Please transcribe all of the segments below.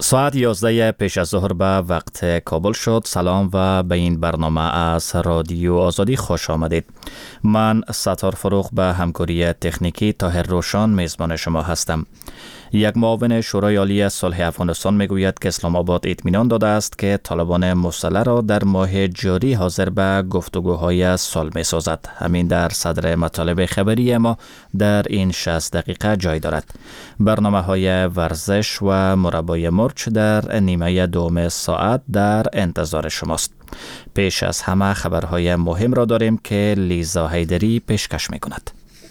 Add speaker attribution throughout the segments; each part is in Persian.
Speaker 1: ساعت 11 پیش از ظهر به وقت کابل شد. سلام و به این برنامه از رادیو آزادی خوش آمدید. من ستار فروغ به همکاری تکنیکی طاهر روشان میزبان شما هستم. یک معاون شورای عالی صلح افغانستان میگوید که اسلام آباد اطمینان داده است که طالبان مسلح را در ماه جاری حاضر به گفتگوهای صلح میسازد. همین در صدر مطالب خبری ما در این 60 دقیقه جای دارد. برنامه‌های ورزش و مربای مرچ در نیمه دوم ساعت در انتظار شماست. پیش از همه خبرهای مهم را داریم که لیزا حیدری پیشکش میکند.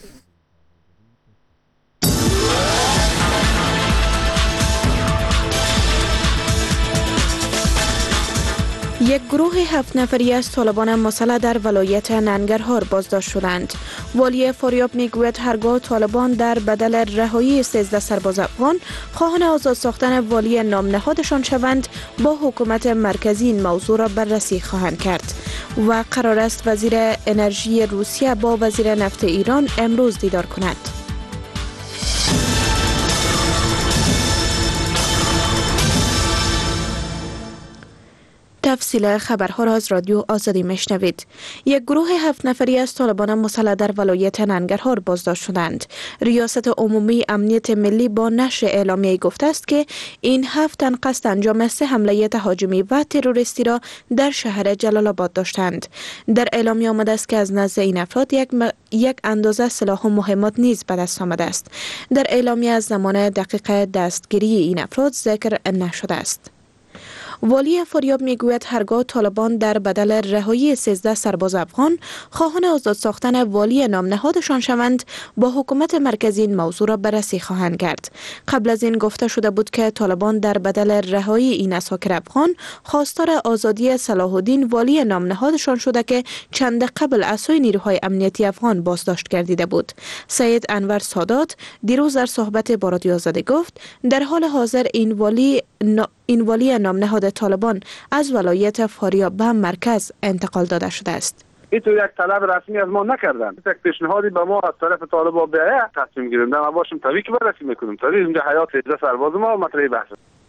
Speaker 2: یک گروه 7 نفری از طالبان مسلح در ولایت ننگرهار بازداشت شدند. والی فاریاب میگوید هرگاه طالبان در بدل رهایی 13 سرباز افغان خواهان آزاد ساختن والی نام نهادشان شوند، با حکومت مرکزی این موضوع را بررسی خواهند کرد. و قرار است وزیر انرژی روسیه با وزیر نفت ایران امروز دیدار کند. تفصیل خبرها را از رادیو آزادی میشنوید. یک گروه 7 نفری از طالبان مسلح در ولایت ننگرهار بازداشت شدند. ریاست عمومی امنیت ملی با نشر اعلامیه‌ای گفته است که این 7 تن قصد انجام 3 حمله تهاجمی و تروریستی را در شهر جلال آباد داشتند. در اعلامیه آمده است که از نزد این افراد یک اندازه سلاح و مهمات نیز به دست آمده است. در اعلامیه از زمان دقیق دستگیری این افراد ذکر نشده است. والی فاریاب میگوید هرگاه طالبان در بدل رهایی 13 سرباز افغان خواهان آزاد ساختن والی نام نهادشان شوند، با حکومت مرکزی این موضوع را بررسی خواهند کرد. قبل از این گفته شده بود که طالبان در بدل رهایی این اساکر افغان خواستار آزادی صلاح الدین والی نام نهادشان شده که چند قبل از سوی نیروهای امنیتی افغان بازداشت گردیده بود. سید انور سادات دیروز در صحبت با رادیو آزادی گفت در حال حاضر این والی نام نهاد طالبان از ولایت فاریاب به مرکز انتقال داده شده است.
Speaker 3: این یک طلب رسمی از ما نکردن. یک پیشنهادی به ما از طرف طالبان بیایه تصمیم گیریم. ما باشیم طبیعی که بررسی میکنیم. طبیعی اینجا حیات 13 سرباز ما مطرح بحث.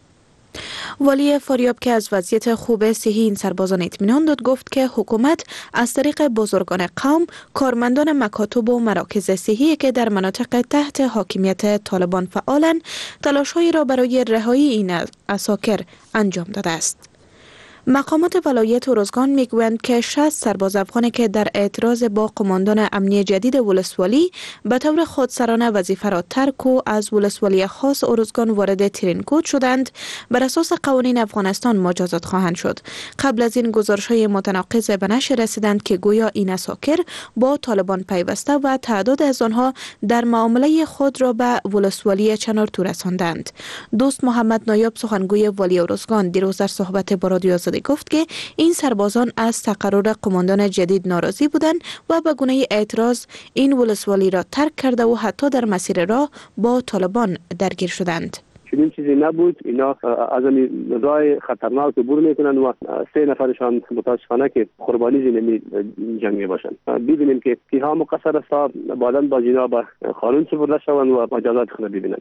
Speaker 2: والی فاریاب که از وضعیت خوب صحی این سربازان اطمینان داد گفت که حکومت از طریق بزرگان قوم، کارمندان مکاتب و مراکز صحی که در مناطق تحت حاکمیت طالبان فعالند، تلاش‌هایی را برای رهایی این اساکر انجام داده است. مقامات ولایت ارزگان میگویند که 60 سرباز افغانی که در اعتراض با قماندان امنیه جدید ولسوالی به طور خودسرانه وظیفه را ترک و از ولسوالی خاص ارزگان وارد ترینکوت شدند، بر اساس قوانین افغانستان مجازات خواهند شد. قبل از این گزارش‌های متناقض به نشر رسیدند که گویا این اساکر با طالبان پیوسته و تعداد از آنها در معامله خود را به ولسوالی چنارتو رساندند. دوست محمد نایاب سخنگوی والی ارزگان دیروز در صحبت با رادیو گفت که این سربازان از تقرر قماندان جدید ناراضی بودند و به گونه اعتراض این ولسوالی را ترک کرده و حتی در مسیر راه با طالبان درگیر شدند.
Speaker 3: چنین چیزی نبود. اینا از این راه خطرناک عبور میکنن و 3 نفرشان متاسفانه که قربانی زمینی جنگ میباشند. ببینیم که کیها مقصر است، بعداً با جناب قانون سپرده شوند و مجازات خود ببینند.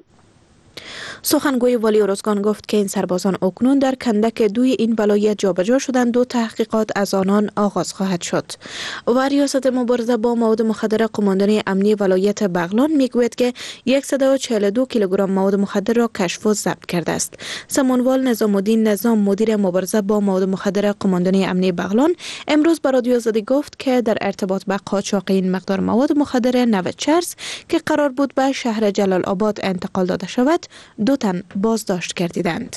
Speaker 2: سخنگوی والی ارزگان گفت که این سربازان اکنون در کندک دوی این ولایت جابجا شدند و تحقیقات از آنان آغاز خواهد شد. و ریاست مبارزه با مواد مخدر قماندانی امنی ولایت بغلان میگوید که 142 کیلوگرم مواد مخدر را کشف و ضبط کرده است. سمونوال نظام الدین نظام مدیر مبارزه با مواد مخدر قماندانی امنی بغلان امروز به رادیو آزادی گفت که در ارتباط به قاچاق این مقدار مواد مخدر نو چرس که قرار بود به شهر جلال آباد انتقال داده شود، 2 تن بازداشت گردیدند.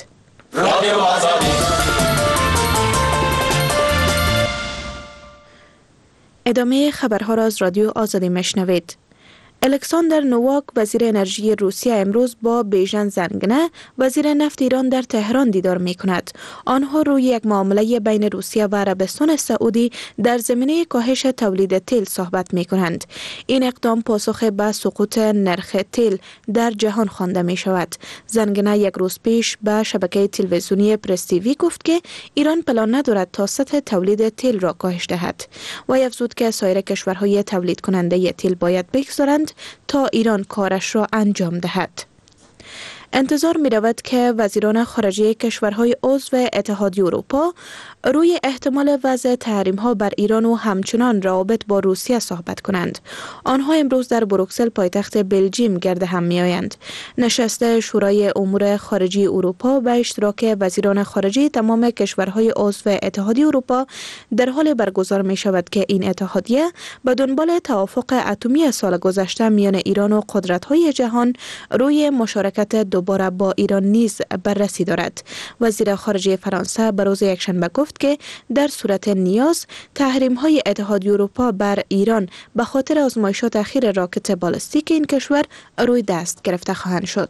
Speaker 2: ادامه خبرها را از رادیو آزادی میشنوید. الکساندر نوواک وزیر انرژی روسیه امروز با بیژن زنگنه وزیر نفت ایران در تهران دیدار می کند. آنها روی یک معامله بین روسیه و عربستان سعودی در زمینه کاهش تولید تیل صحبت می کنند. این اقدام پاسخ به سقوط نرخ تیل در جهان خوانده می شود. زنگنه یک روز پیش به شبکه تلویزیونی پرس تیوی گفت که ایران پلان ندارد تا سطح تولید تیل را کاهش دهد و افزود که سایر کشورهای تولید کننده تیل باید بگذارند تا ایران کارش را انجام دهد. انتظار می رود که وزیران خارجه کشورهای عضو اتحادیه اروپا روی احتمال وضع تحریم ها بر ایران و همچنان روابط با روسیه صحبت کنند. آنها امروز در بروکسل پایتخت بلژیم گرد هم می آیند. نشست شورای امور خارجی اروپا به اشتراک وزیران خارجه تمام کشورهای عضو اتحادیه اروپا در حال برگزار می شود که این اتحادیه به دنبال توافق اتمی سال گذشته میان ایران و قدرت‌های جهان روی مشارکت دوباره با ایران نیز بررسی دارد. وزیر خارجه فرانسه به روز یکشنبه گفت که در صورت نیاز تحریم‌های اتحادیه اروپا بر ایران به خاطر آزمایشات اخیر راکت بالستیک این کشور روی دست گرفته خواهند شد.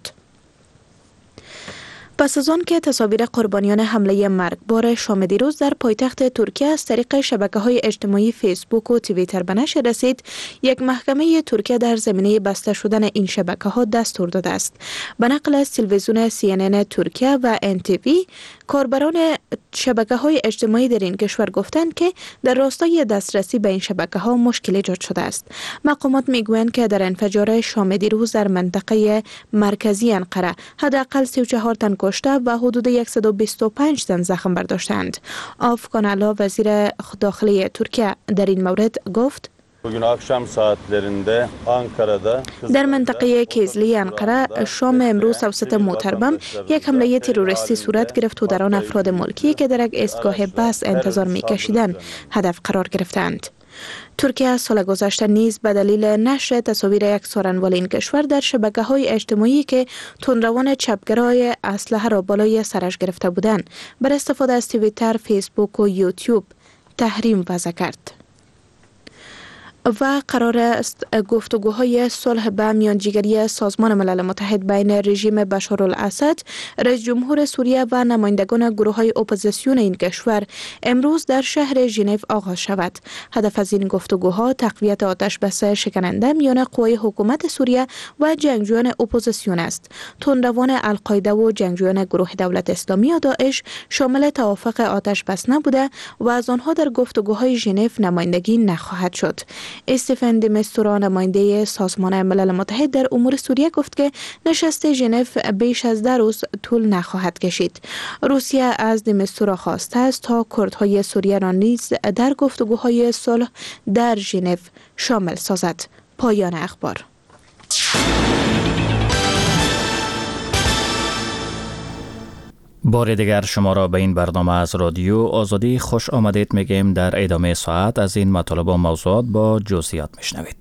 Speaker 2: پس از آن که تصاویر قربانیان حمله مرگبار شام دیروز در پایتخت ترکیه از طریق شبکه‌های اجتماعی فیسبوک و توییتر به نشر رسید، یک محکمه ترکیه در زمینه بسته شدن این شبکه‌ها دستور داده است. به نقل از تلویزیون CNN ترکیه و NTV، کاربران شبکه‌های اجتماعی در این کشور گفتند که در راستای دسترسی به این شبکه‌ها مشکل ایجاد شده است. مقامات می‌گویند که در انفجار شام دیروز در منطقه مرکزی انقره حداقل 34 تن کشته و حدود 125 تن زخم برداشتند. آفکان علا وزیر داخلی ترکیه در این مورد گفت: در منطقه کیزلی انقره شام امروز توسط موتربم یک حمله تروریستی صورت گرفت و در آن افراد ملکی که در یک ایستگاه بس انتظار می‌کشیدند هدف قرار گرفتند. ترکیه سال گذشته نیز به دلیل نشر تصاویر یک سارنوال این کشور در شبکه‌های اجتماعی که تندروان چپگرای اسلحه را بالای سرش گرفته بودند، بر استفاده از توییتر، فیسبوک و یوتیوب تحریم وضع کرد. و قرار است گفتگوهای صلح به میانجیگری سازمان ملل متحد بین رژیم بشارالاسد، رئیس جمهور سوریه و نمایندگان گروه‌های اپوزیسیون این کشور امروز در شهر ژنو آغاز شود. هدف از این گفتگوها تقویت آتش‌بس شکننده میان قوای حکومت سوریه و جنگجویان اپوزیسیون است. تندروان القاعده و جنگجویان گروه دولت اسلامی و داعش شامل توافق آتش‌بس نبوده و از آنها در گفتگوهای ژنو نمایندگی نخواهد شد. استفن دی مستورا، نماینده سازمان ملل متحد در امور سوریه، گفت که نشست ژنو بیش از 10 روز طول نخواهد کشید. روسیه از دی مستورا خواسته است تا کردهای سوریه را نیز در گفتگوهای صلح در ژنو شامل سازد. پایان اخبار.
Speaker 1: بار دیگر شما را به این برنامه از رادیو آزادی خوش آمدید میگیم. در ادامه ساعت از این مطالب و موضوعات با جزئیات میشنوید.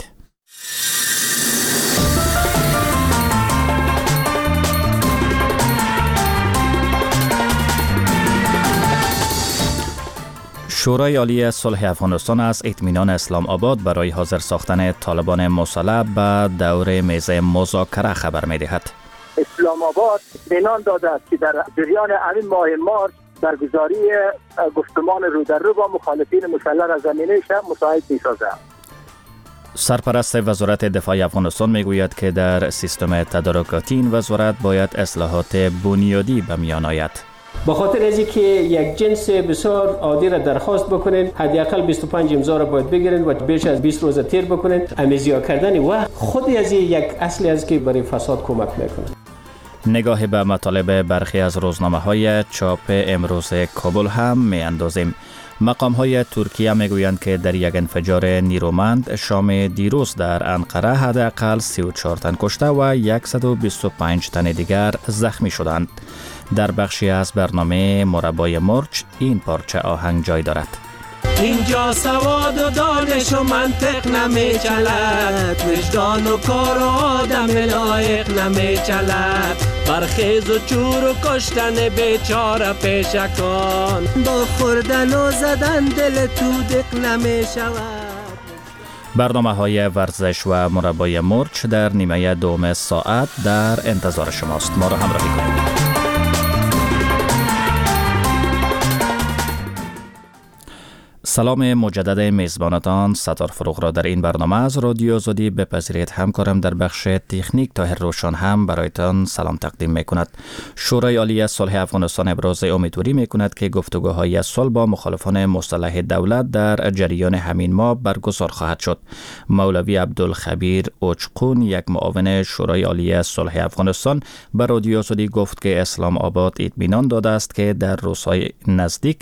Speaker 1: شورای عالی صلح افغانستان از اطمینان اسلام آباد برای حاضر ساختن طالبان مسلح به دور میز مذاکره خبر می‌دهد.
Speaker 4: اسلام آباد اعلان داده است که در جریان همین ماه مارس برگزاری گفتمان رو در رو با مخالفین مسلح را زمینه مساعد می‌سازد.
Speaker 1: سرپرست وزارت دفاع افغانستان میگوید که در سیستم تدارکاتی این وزارت باید اصلاحات بنیادی به میان آید.
Speaker 5: با خاطر از اینکه یک جنس بسیار عادی را درخواست بکنین، حداقل 25 امضا را باید بگیرین و بیش از 20 روز تیر بکنین. امیزیا کردن وقت خود از یک اصلی است که برای فساد کمک میکنه.
Speaker 1: نگاه به مطالب برخی از روزنامه‌های چاپ امروز کابل هم میاندازیم. مقام‌های ترکیه میگویند که در یک انفجار نیرومند شام دیروز در انقره حداقل 34 تن کشته و 125 تن دیگر زخمی شدند. در بخشی از برنامه مربای مرچ این پارچه آهنگ جای دارد.
Speaker 6: اینجا سواد و دانش و منطق نمیچلد، وجدان و کار و آدم لایق نمیچلد، برخیز و چور و کشتن بیچاره پیشکان، با خوردن و زدن دل تو دق نمیشود.
Speaker 1: برنامه‌های ورزش و مربای مرچ در نیمه دوم ساعت در انتظار شماست. ما را همراهی کنید. سلام مجدد میزبانتان ستار فروغ را در این برنامه از رادیو آزادی بپذیرید. همکارم در بخش تکنیک طاهر روشن هم برایتان سلام تقدیم میکند. شورای عالی صلح افغانستان ابراز امیدواری میکند که گفتگوهای صلح با مخالفان مسلح دولت در جریان همین ماه برگزار خواهد شد. مولوی عبدالخبیر اوچقون، یک معاون شورای عالی صلح افغانستان، به رادیو آزادی گفت که اسلام آباد اطمینان داده است که در روزهای نزدیک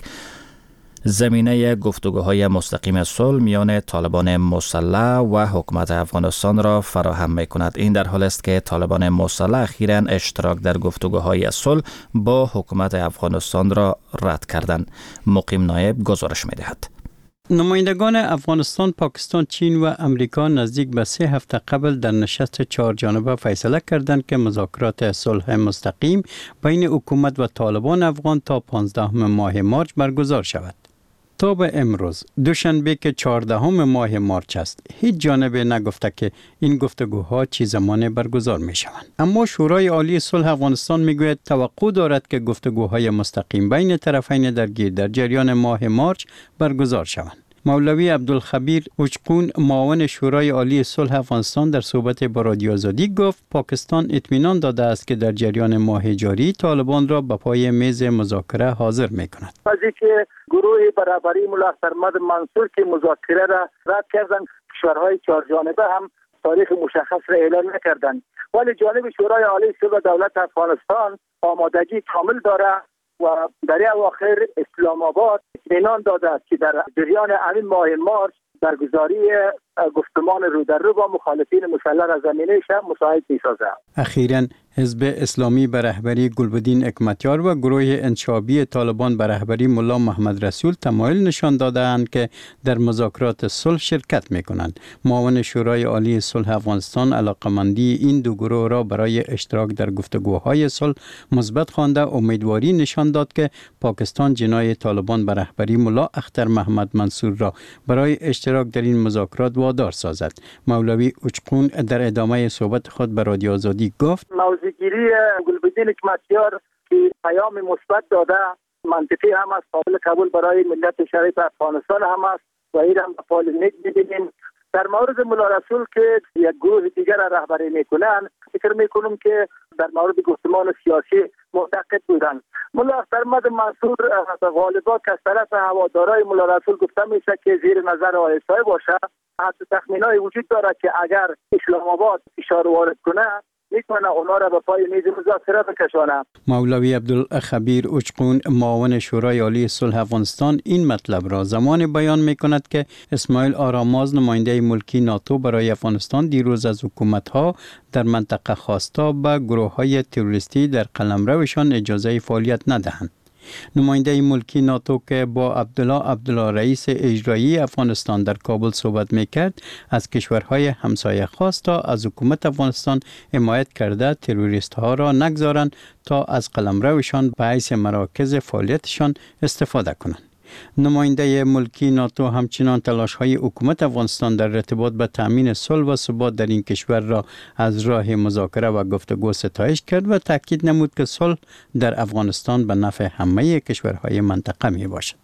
Speaker 1: زمینه گفتگوهای مستقیم صلح میان طالبان مسلح و حکومت افغانستان را فراهم می‌کند. این در حال است که طالبان مسلح اخیراً اشتراک در گفتگوهای صلح با حکومت افغانستان را رد کردند. مقیم نایب گزارش می‌دهد.
Speaker 7: نمایندگان افغانستان، پاکستان، چین و امریکا نزدیک به 3 هفته قبل در نشست 4 جانبه فیصله کردند که مذاکرات صلح مستقیم بین حکومت و طالبان افغان تا 15 ماه مارچ برگزار شود. تا به امروز دوشنبه که 14 ماه مارچ است، هیچ جانب نگفته که این گفتگوها چه زمان برگزار می شوند. اما شورای عالی صلح افغانستان می گوید توقع دارد که گفتگوهای مستقیم بین طرفین درگیر در جریان ماه مارچ برگزار شوند. مولوی عبدالخبیر اوچقون، معاون شورای عالی صلح افغانستان، در صحبت با رادیو آزادی گفت پاکستان اطمینان داده است که در جریان ماه جاری طالبان را به پای میز مذاکره حاضر می‌کند.
Speaker 4: از اینکه گروه برابری ملا سرمد منصور که مذاکره را رد کردند، کشورهای 4 جانبه هم تاریخ مشخص را اعلام نکردند، ولی جانب شورای عالی صلح دولت افغانستان آمادگی کامل دارد و در اواخر اسلام آباد اطمینان داده است که در جریان همین ماه مارچ برگزاری گفتمان رو در رو با مخالفین مسلح را زمینه‌اش مساعد می‌سازد.
Speaker 7: اخیراً حزب اسلامی به رهبری گلبدین حکمتیار و گروه انشابی طالبان به رهبری ملا محمد رسول تمایل نشان داده‌اند که در مذاکرات صلح شرکت می‌کنند. معاون شورای عالی صلح افغانستان علاقه‌مندی این دو گروه را برای اشتراک در گفتگوهای صلح مثبت خوانده امیدواری نشان داد که پاکستان جنای طالبان به رهبری ملا اختر محمد منصور را برای اشتراک در این مذاکرات وادار سازد. مولوی اوچقون در ادامه صحبت خود به رادیو آزادی گفت
Speaker 4: موضوعگیری گلبدین حکمتیار که پیام مثبت داده منطقی هم است، قابل قبول برای ملت شریف افغانستان هم است و این هم فعال نیک می‌بینیم. در مورد ملا رسول که یک گروه دیگر را رهبری میکنند، فکر میکنم که در مورد گفتمان سیاسی معتقد بودند. ملا سرمد منصور به غالبا که از طرف هوادارای ملا رسول گفته میشه که زیر نظر آیسای باشه. حتی تخمینای وجود دارد که اگر اسلام آباد فشار وارد کنه میتونه اونا را به پای میز مذاکره بکشانه.
Speaker 7: مولوی عبدالخبیر اوچقون، معاون شورای عالی صلح افغانستان، این مطلب را زمان بیان میکند که اسماعیل آراماز، نماینده ملکی ناتو برای افغانستان، دیروز از حکومت‌ها در منطقه خواسته به گروه‌های تروریستی در قلمروشان اجازه فعالیت ندهند. نماینده ملکی ناتو که با عبدالله رئیس اجرایی افغانستان در کابل صحبت میکرد، از کشورهای همسایه خواست تا از حکومت افغانستان حمایت کرده تروریست ها را نگذارند تا از قلمروشان به حیث مراکز فعالیتشان استفاده کنند. نماینده ملکی ناتو همچنان تلاش‌های حکومت افغانستان در ارتباط به تأمین صلح و ثبات در این کشور را از راه مذاکره و گفتگو ستایش کرد و تاکید نمود که صلح در افغانستان به نفع همه کشورهای منطقه می باشد.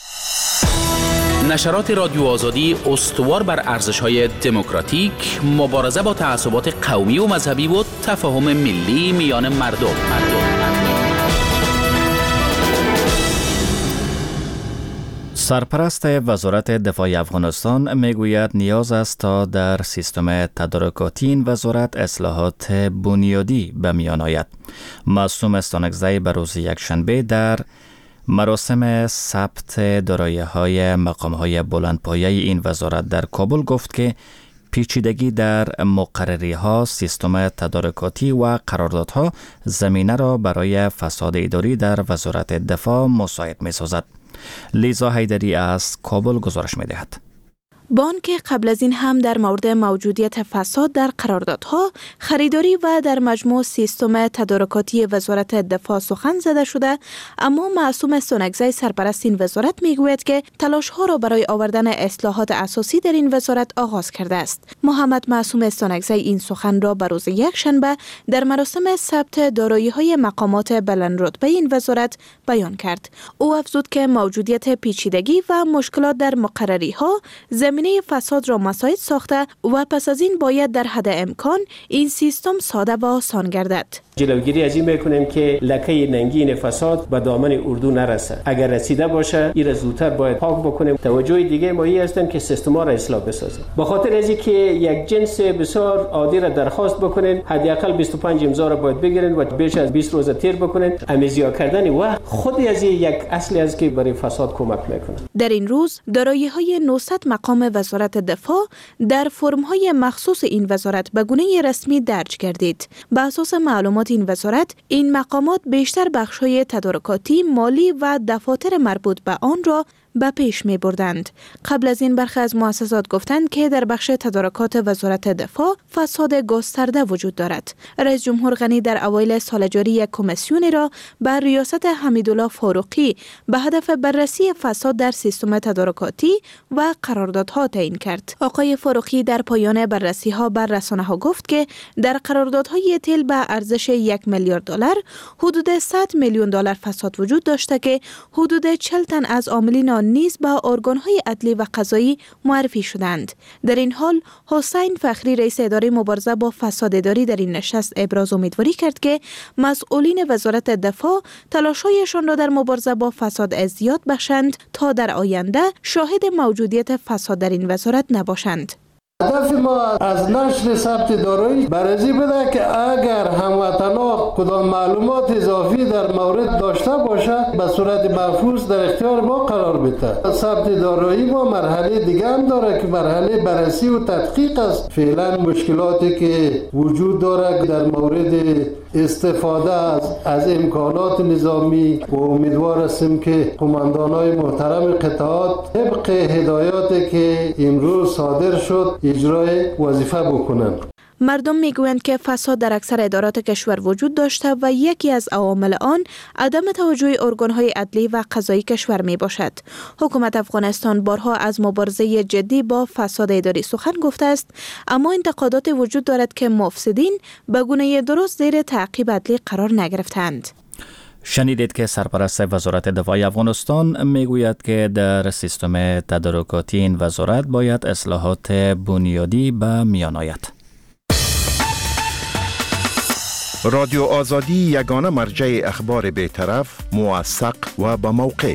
Speaker 8: نشرات رادیو آزادی استوار بر ارزش‌های دموکراتیک، مبارزه با تعصبات قومی و مذهبی و تفاهم ملی میان مردم.
Speaker 1: سرپرست وزارت دفاع افغانستان میگوید نیاز است تا در سیستم تدارکاتی این وزارت اصلاحات بنیادی به میان آید. معصوم استانکزی به روز یکشنبه در مراسم ثبت دارایی‌های مقام‌های بلندپایه این وزارت در کابل گفت که پیچیدگی در مقرری‌ها، سیستم تدارکاتی و قراردادها زمینه را برای فساد اداری در وزارت دفاع مساعد می‌سازد. لیزا حیدری از کابل گزارش می‌دهد.
Speaker 2: بانک قبل از این هم در مورد موجودیت فساد در قراردادها، خریداری و در مجموع سیستم تدارکاتی وزارت دفاع سخن زده شده، اما معصوم سونگزی سرپرست این وزارت میگوید که تلاش‌ها را برای آوردن اصلاحات اساسی در این وزارت آغاز کرده است. محمد معصوم سونگزی این سخن را به روز یکشنبه در مراسم ثبت دارایی‌های مقامات بلند رتبه این وزارت بیان کرد. او افزود که موجودیت پیچیدگی و مشکلات در مقرری‌ها زمینه فساد را مساعد ساخته و پس از این باید در حد امکان این سیستم ساده و آسان گردد.
Speaker 5: جلوگیری از این میکنیم که لکه ننگین فساد به دامن اردو نرسه. اگر رسیده باشه این را زودتر باید پاک بکنیم. توجه دیگه ما این هستیم که سیستما را اصلاح بسازیم. به خاطر از اینکه یک جنس بسیار عادی را درخواست بکنین، حداقل 25 امضا را باید بگیرین و بیش از 20 روز تیر بکنین. امیزیا کردن و خود از یک اصلی است که برای فساد کمک میکنه.
Speaker 2: در این روز دارایی‌های 900 مقام وزارت دفاع در فرم‌های مخصوص این وزارت به گونه رسمی درج گردید. به اساس معلومات این وزارت، این مقامات بیشتر بخش‌های تدارکاتی، مالی و دفاتر مربوط به آن را به پیش می بردند. قبل از این برخی از مؤسسات گفتند که در بخش تدارکات وزارت دفاع فساد گسترده وجود دارد. رئیس جمهور غنی در اوایل سال جاری یک کمیسیونی را بر ریاست حمیدالله فاروقی به هدف بررسی فساد در سیستم تدارکاتی و قراردادها تعیین کرد. آقای فاروقی در پایان بررسی‌ها بر رسانه‌ها گفت که در قراردادهای تیل به ارزش 1 میلیارد دلار حدود 100 میلیون دلار فساد وجود داشته که حدود 40 تن از عاملین نیز به ارگان‌های عدلی و قضایی معرفی شدند. در این حال حسین فخری رئیس اداره مبارزه با فساد اداری در این نشست ابراز امیدواری کرد که مسئولین وزارت دفاع تلاش‌هایشان را در مبارزه با فساد ازدیاد بخشند تا در آینده شاهد موجودیت فساد در این وزارت نباشند.
Speaker 9: هدف ما از نشر ثبت دارایی بررسی بده که اگر هموطنا کدام معلومات اضافی در مورد داشته باشه به صورت محفوظ در اختیار ما قرار بده. ثبت دارایی ما مرحله دیگه هم داره که مرحله بررسی و تدقیق است. فعلا مشکلاتی که وجود داره در مورد استفاده از امکانات نظامی و امیدوار هستیم که قماندانای محترم قطعات طبق هدایاتی که امروز صادر شد اجرای وظیفه بکنند.
Speaker 2: مردم میگویند که فساد در اکثر ادارات کشور وجود داشته و یکی از عوامل آن عدم توجه ارگان‌های عدلی و قضایی کشور می باشد. حکومت افغانستان بارها از مبارزه جدی با فساد اداری سخن گفته است، اما انتقادات وجود دارد که مفسدین به گونه درست زیر تعقیب عدلی قرار نگرفتند.
Speaker 1: شنیدید که سرپرست وزارت دفاع افغانستان میگوید که در سیستم تدارکاتی این وزارت باید اصلاحات بنیادی به میان آید.
Speaker 10: رادیو آزادی یگانه مرجع اخبار بی‌طرف، موثق و با موقع.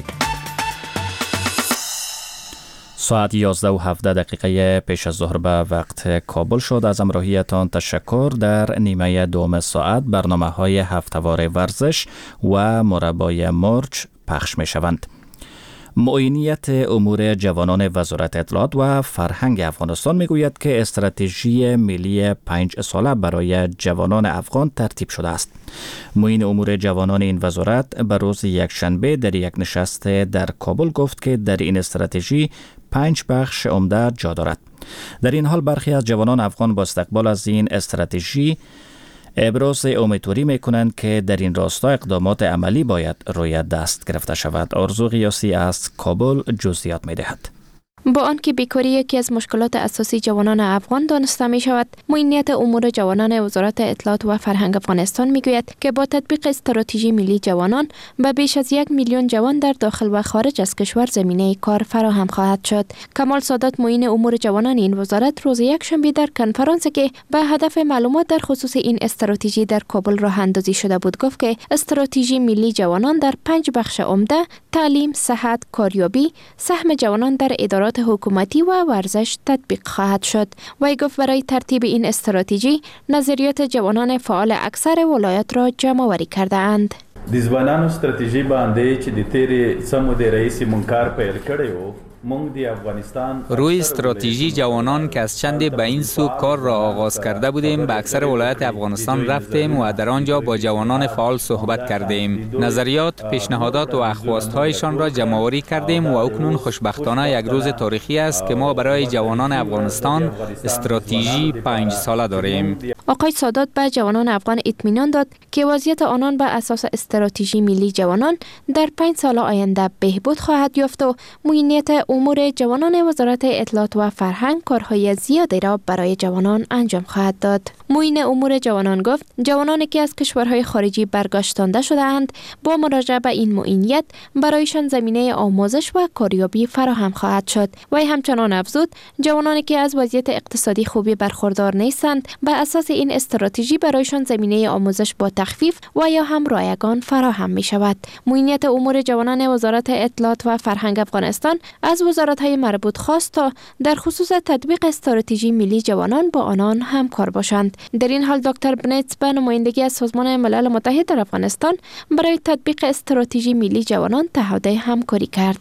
Speaker 1: ساعت 11:17 پیش از ظهر به وقت کابل شد. از همراهیتان تشکر. در نیمه دوم ساعت برنامه‌های هفته‌وار ورزش و مربای مرج پخش می‌شوند. معینیت امور جوانان وزارت اطلاعات و فرهنگ افغانستان میگوید که استراتژی ملی 5 ساله برای جوانان افغان ترتیب شده است. معین امور جوانان این وزارت به روز یکشنبه در یک نشست در کابل گفت که در این استراتژی 5 بخش عمده جا دارد. در این حال برخی از جوانان افغان با استقبال از این استراتژی ابراز امیدواری میکنند که در این راستا اقدامات عملی باید روی دست گرفته شود. آرزو قیاسی از کابل جزئیات میدهد.
Speaker 11: با آنکه بیکاری یکی از مشکلات اساسی جوانان افغان دانسته می شود، معینیت امور جوانان وزارت اطلاعات و فرهنگ افغانستان می گوید که با تطبیق استراتژی ملی جوانان به بیش از 1 میلیون جوان در داخل و خارج از کشور زمینه کار فراهم خواهد شد. کمال سادات معین امور جوانان این وزارت روز یکشنبه در کنفرانسی که به هدف معلومات در خصوص این استراتژی در کابل راه اندازی شده بود گفت که استراتژی ملی جوانان در 5 بخش عمده تعلیم، صحت، کاریابی، سهم جوانان در ادارات حکومتی و ورزش تطبیق خواهد شد. وی گفت برای ترتیب این استراتژی نظریات جوانان فعال اکثر ولایت را جمع آوری کرده اند.
Speaker 12: د ځوانانو ستراتیژي باندې چې د تیرې سمو د رئیس منکار پیل کړی و روی استراتژی جوانان که از چند به این سو کار را آغاز کرده بودیم به اکثر ولایت افغانستان رفتیم و در آنجا با جوانان فعال صحبت کردیم. نظریات، پیشنهادات و اخواست‌هایشان را جمع‌آوری کردیم و اکنون خوشبختانه یک روز تاریخی است که ما برای جوانان افغانستان استراتژی 5 ساله داریم.
Speaker 11: آقای سادات به جوانان افغان اطمینان داد که وضعیت آنان بر اساس استراتژی ملی جوانان در 5 سال آینده بهبود خواهد یافت و معینیت امور جوانان وزارت اطلاعات و فرهنگ کارهای زیادی را برای جوانان انجام خواهد داد. معین امور جوانان گفت جوانانی که از کشورهای خارجی برگشتانده شده اند با مراجعه به این معینیت برایشان زمینه آموزش و کاریابی فراهم خواهد شد. و همچنان افزود جوانانی که از وضعیت اقتصادی خوبی برخوردار نیستند به اساس این استراتژی برایشان زمینه آموزش با تخفیف و یا هم رایگان فراهم می شود. معینیت امور جوانان وزارت اطلاعات و فرهنگ افغانستان از وزارت‌های مربوط خواست تا در خصوص تطبیق استراتژی ملی جوانان با آنان همکار باشند. در این حال دکتر بنیتس به نمایندگی از سازمان ملل متحد در افغانستان برای تطبیق استراتژی ملی جوانان تعهد همکاری کرد.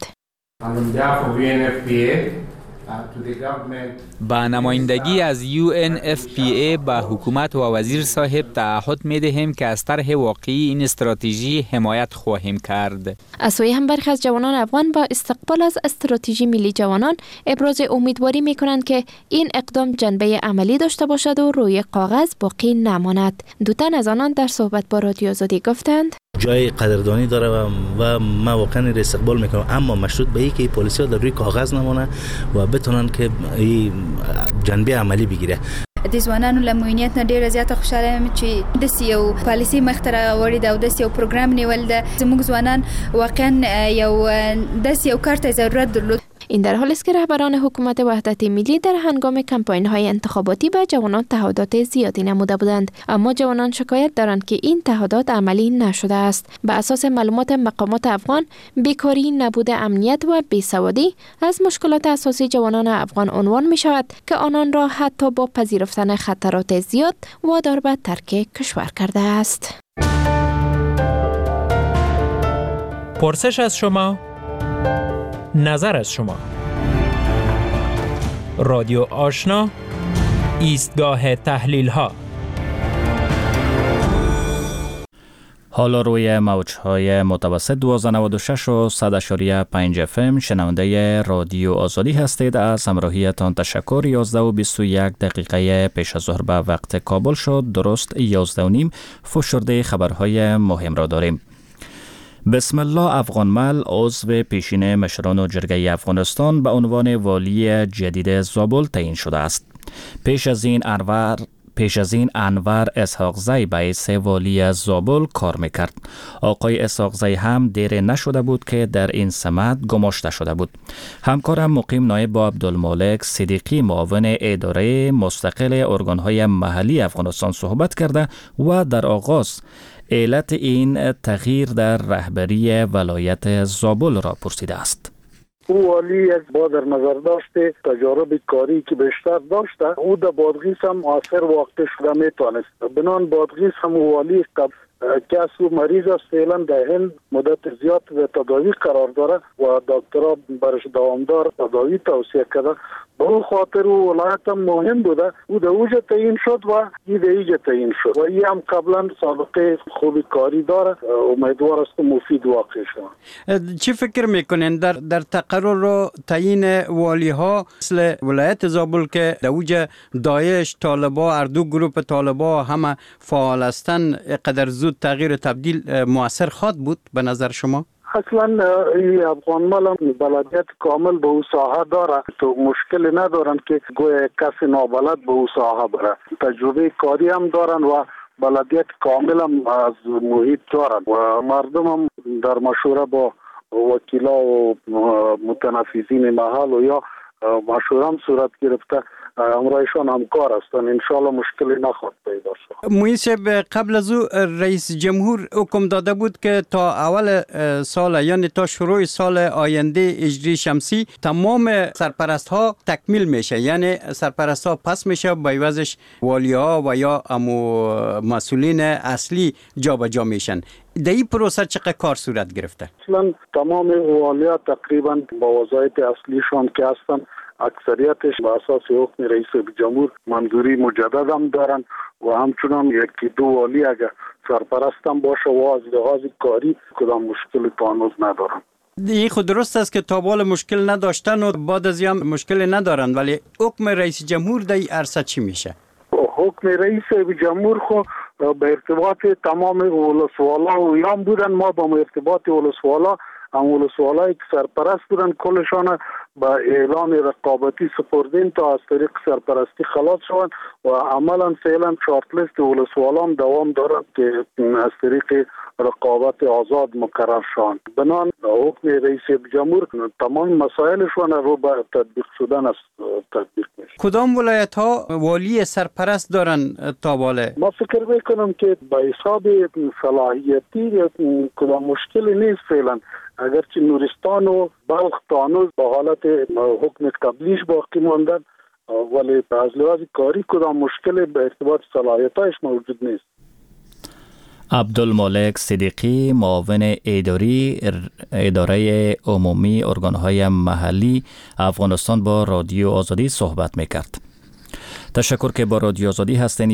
Speaker 12: با نمایندگی از UNFPA به حکومت و وزیر صاحب تعهد می دهیم که از طرح واقعی این استراتژی حمایت خواهیم کرد.
Speaker 11: از سوی هم برخی از جوانان افغان با استقبال از استراتژی ملی جوانان ابراز امیدواری می کنند که این اقدام جنبه عملی داشته باشد و روی کاغذ باقی نماند. دو تن از آنان در صحبت با رادیو آزادی گفتند
Speaker 13: جای قدردانی داره و من واقعا استقبال میکنم، اما مشروط به اینکه پالیسی ها در روی کاغذ نمونه و بتونن که این جنبه عملی بگیره.
Speaker 14: د ځوانانو له معینیت نه ډیره زیاته خوشاله یم چې داسې یو پالیسي مخته راوړې ده او داسې یو پروګرام نیول ده. زموږ ځوانان واقعا یو داسې یو کار ته ضرورت درلود.
Speaker 11: این در حالی است که رهبران حکومت وحدت ملی در هنگام کمپاین‌های انتخاباتی به جوانان تعهدات زیادی نموده بودند، اما جوانان شکایت دارند که این تعهدات عملی نشده است. به اساس معلومات مقامات افغان، بیکاری، نبود امنیت و بیسوادی از مشکلات اساسی جوانان افغان عنوان می شود که آنان را حتی با پذیرفتن خطرات زیاد وادار به ترک کشور کرده است.
Speaker 15: پرسش از شما، نظر از شما. رادیو آشنا، ایستگاه تحلیل ها.
Speaker 1: حالا روی موجهای متوسط 1296 و 100.5 FM شنونده رادیو آزادی هستید. از همراهیتان تشکر. 11:21 پیش از ظهر به وقت کابل شد. درست 11:30 فشرده خبرهای مهم را داریم. بسم الله افغانمل عضو پیشین مشران جرگه افغانستان به عنوان والی جدید زابل تعیین شده است. پیش از این انور اسحاقزی به حیث والی زابل کار میکرد. آقای اسحاقزی هم دیر نشده بود که در این سمت گماشته شده بود. همکارم مقیم نایب با عبدالمالک صدیقی معاون اداره مستقل ارگانهای محلی افغانستان صحبت کرده و در آغاز علت این تغییر در رهبری ولایت زابل را پرسیده است.
Speaker 4: او والی از با در نظر داشته تجارب کاری که بیشتر داشته، او در بادغیس هم مؤثر واقع شده میتونست. بنان بادغیس هم والی که از او مریض است، فعلا در هند مدت زیاد به تداوی قرار داره و دکترها برش دوامدار تداوی توصیه کرده. به اون خاطر او ولایت هم مهم بوده. او در اوجه تعیین شد و این در ایجه تعیین شد و این هم قبلا سابقه خوبی کاری داره. امیدوار است مفید واقع شد.
Speaker 7: چی فکر میکنین در تقرر و تعیین والی ها مثل ولایت زابل که در اوجه داعش، طالبا، اردو گروپ طالبا همه فعال هستن، قدر زود تغییر و تبدیل مؤثر خواهد بود به نظر شما؟
Speaker 4: اصلا این افغانمل هم بلدیت کامل به او ساحه داره، تو مشکل ندارن که گویا کسی نابلد به او ساحه بره. تجربه کاری هم دارن و بلدیت کامل هم از محیط دارن و مردم هم در مشوره با وکیلا و متنفذین محل و یا مشوره هم صورت گرفته
Speaker 16: همراهشان همکار هستند. انشالله مشکلی نخواهد پیدا شد.
Speaker 7: مویسب قبل از او رئیس جمهور حکم داده بود که تا اول سال یعنی تا شروع سال آینده هجری شمسی تمام سرپرست ها تکمیل میشه، یعنی سرپرست ها پس میشه به عوضش والی ها و یا مسئولین اصلی جابجا میشن. در این پروسه چقدر کار صورت گرفته؟
Speaker 16: اصلا تمام والی‌ها تقریبا با وظایف اصلیشان که هستن اکثریتش به اساس حکم رئیس جمهور منظوری مجدد هم دارن و همچنان یکی دو والی اگر سرپرست هم باشه و از لحاظ کاری کدام مشکلی تانوز ندارن.
Speaker 7: این خود درست است که تا بال مشکل نداشتن و بعد از هم مشکل ندارن، ولی حکم رئیس جمهور در این عرصه چی میشه؟
Speaker 16: حکم رئیس جمهور خو به ارتباط تمام ولسوالا و ایام بودن. ما با ارتباط ولسوالا هم ولسوالایی که سرپرست بودن کلشان با اعلان رقابتی سپردیم تا از طریق سرپرستی خلاص شوند و عملا فعلا شارت لیست ولسوالا هم دوام دارد که از طریق رقابت آزاد مقرر شوند. بنان حکم رئیس جمهور تمام مسائلشون رو به تطبیق شدن است تطبیق میشه.
Speaker 7: کدام ولایت ها والی سرپرست دارن تا بالا؟
Speaker 16: ما فکر میکنم که با حساب صلاحیتی کدام مشکلی نیست فعلا، اگرچه نورستان و بلخ تانوز با حالت حکم قبلیش باقی ماندن، ولی از لحاظ کاری کدام مشکلی به ارتباط صلاحیتایش موجود نیست.
Speaker 1: عبدالمالک صدیقی، معاون اداره عمومی ارگانهای محلی افغانستان با رادیو آزادی صحبت میکرد. تشکر که با رادیو آزادی هستین.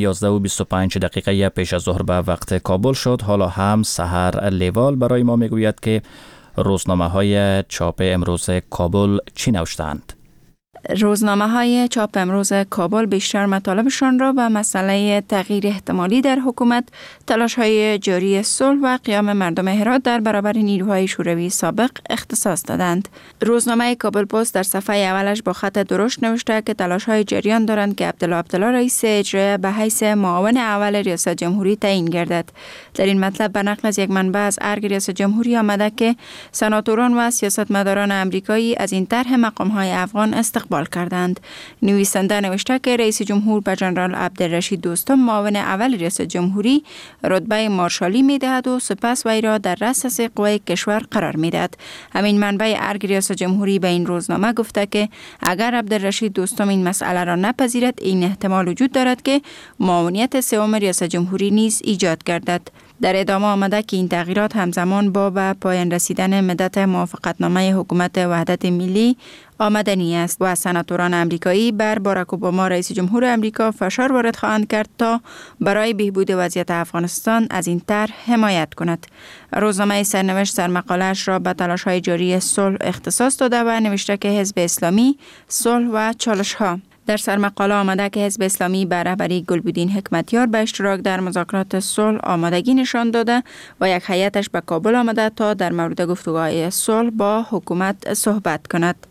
Speaker 1: 11:25 پیش از ظهر به وقت کابل شد. حالا هم سحر لیوال برای ما میگوید که روزنامه های چاپ امروز کابل چی نوشتند.
Speaker 17: روزنامه های چاپ امروز کابل بیشتر مطالبشان را به مسئله تغییر احتمالی در حکومت، تلاش های جاری صلح و قیام مردم هرات در برابر نیروهای شوروی سابق اختصاص دادند. روزنامه کابل پست در صفحه اولش با خط درشت نوشته که تلاش های جریان دارند که عبدالله رئیس اجرایی به حیث معاون اول ریاست جمهوری تعیین گردد. در این مطلب به نقل از یک منبع از ارگ ریاست جمهوری آمده که سناتوران و سیاستمداران امریکایی از این طرح مقام های افغان استقبال کردند. نویسنده نوشته که رئیس جمهور به جنرال عبدالرشید دوستم معاون اول ریاست جمهوری رتبه مارشالی می‌دهد و سپس وی را در رأس قوای کشور قرار می‌دهد. همین منبع ارگ ریاست جمهوری به این روزنامه گفته که اگر عبدالرشید دوستم این مسئله را نپذیرد، این احتمال وجود دارد که معاونیت سوم ریاست جمهوری نیز ایجاد گردد. در ادامه آمده که این تغییرات همزمان با به پایان رسیدن مدت موافقتنامه حکومت وحدت ملی آمدنی است و سناتوران امریکایی بر باراک اوباما رئیس جمهور امریکا فشار وارد خواهند کرد تا برای بهبود وضعیت افغانستان از این طرح حمایت کند. روزنامه سرنوشت سرمقاله‌اش را به تلاش‌های جاری صلح اختصاص داده و نوشته که حزب اسلامی، صلح و چالش‌ها. در سرمقاله آمده که حزب اسلامی به رهبری گلبدین حکمتیار به اشتراک در مذاکرات صلح آمادگی نشان داده و یک هیئتش به کابل آمده تا در مورد گفتگوهای صلح با حکومت صحبت کند.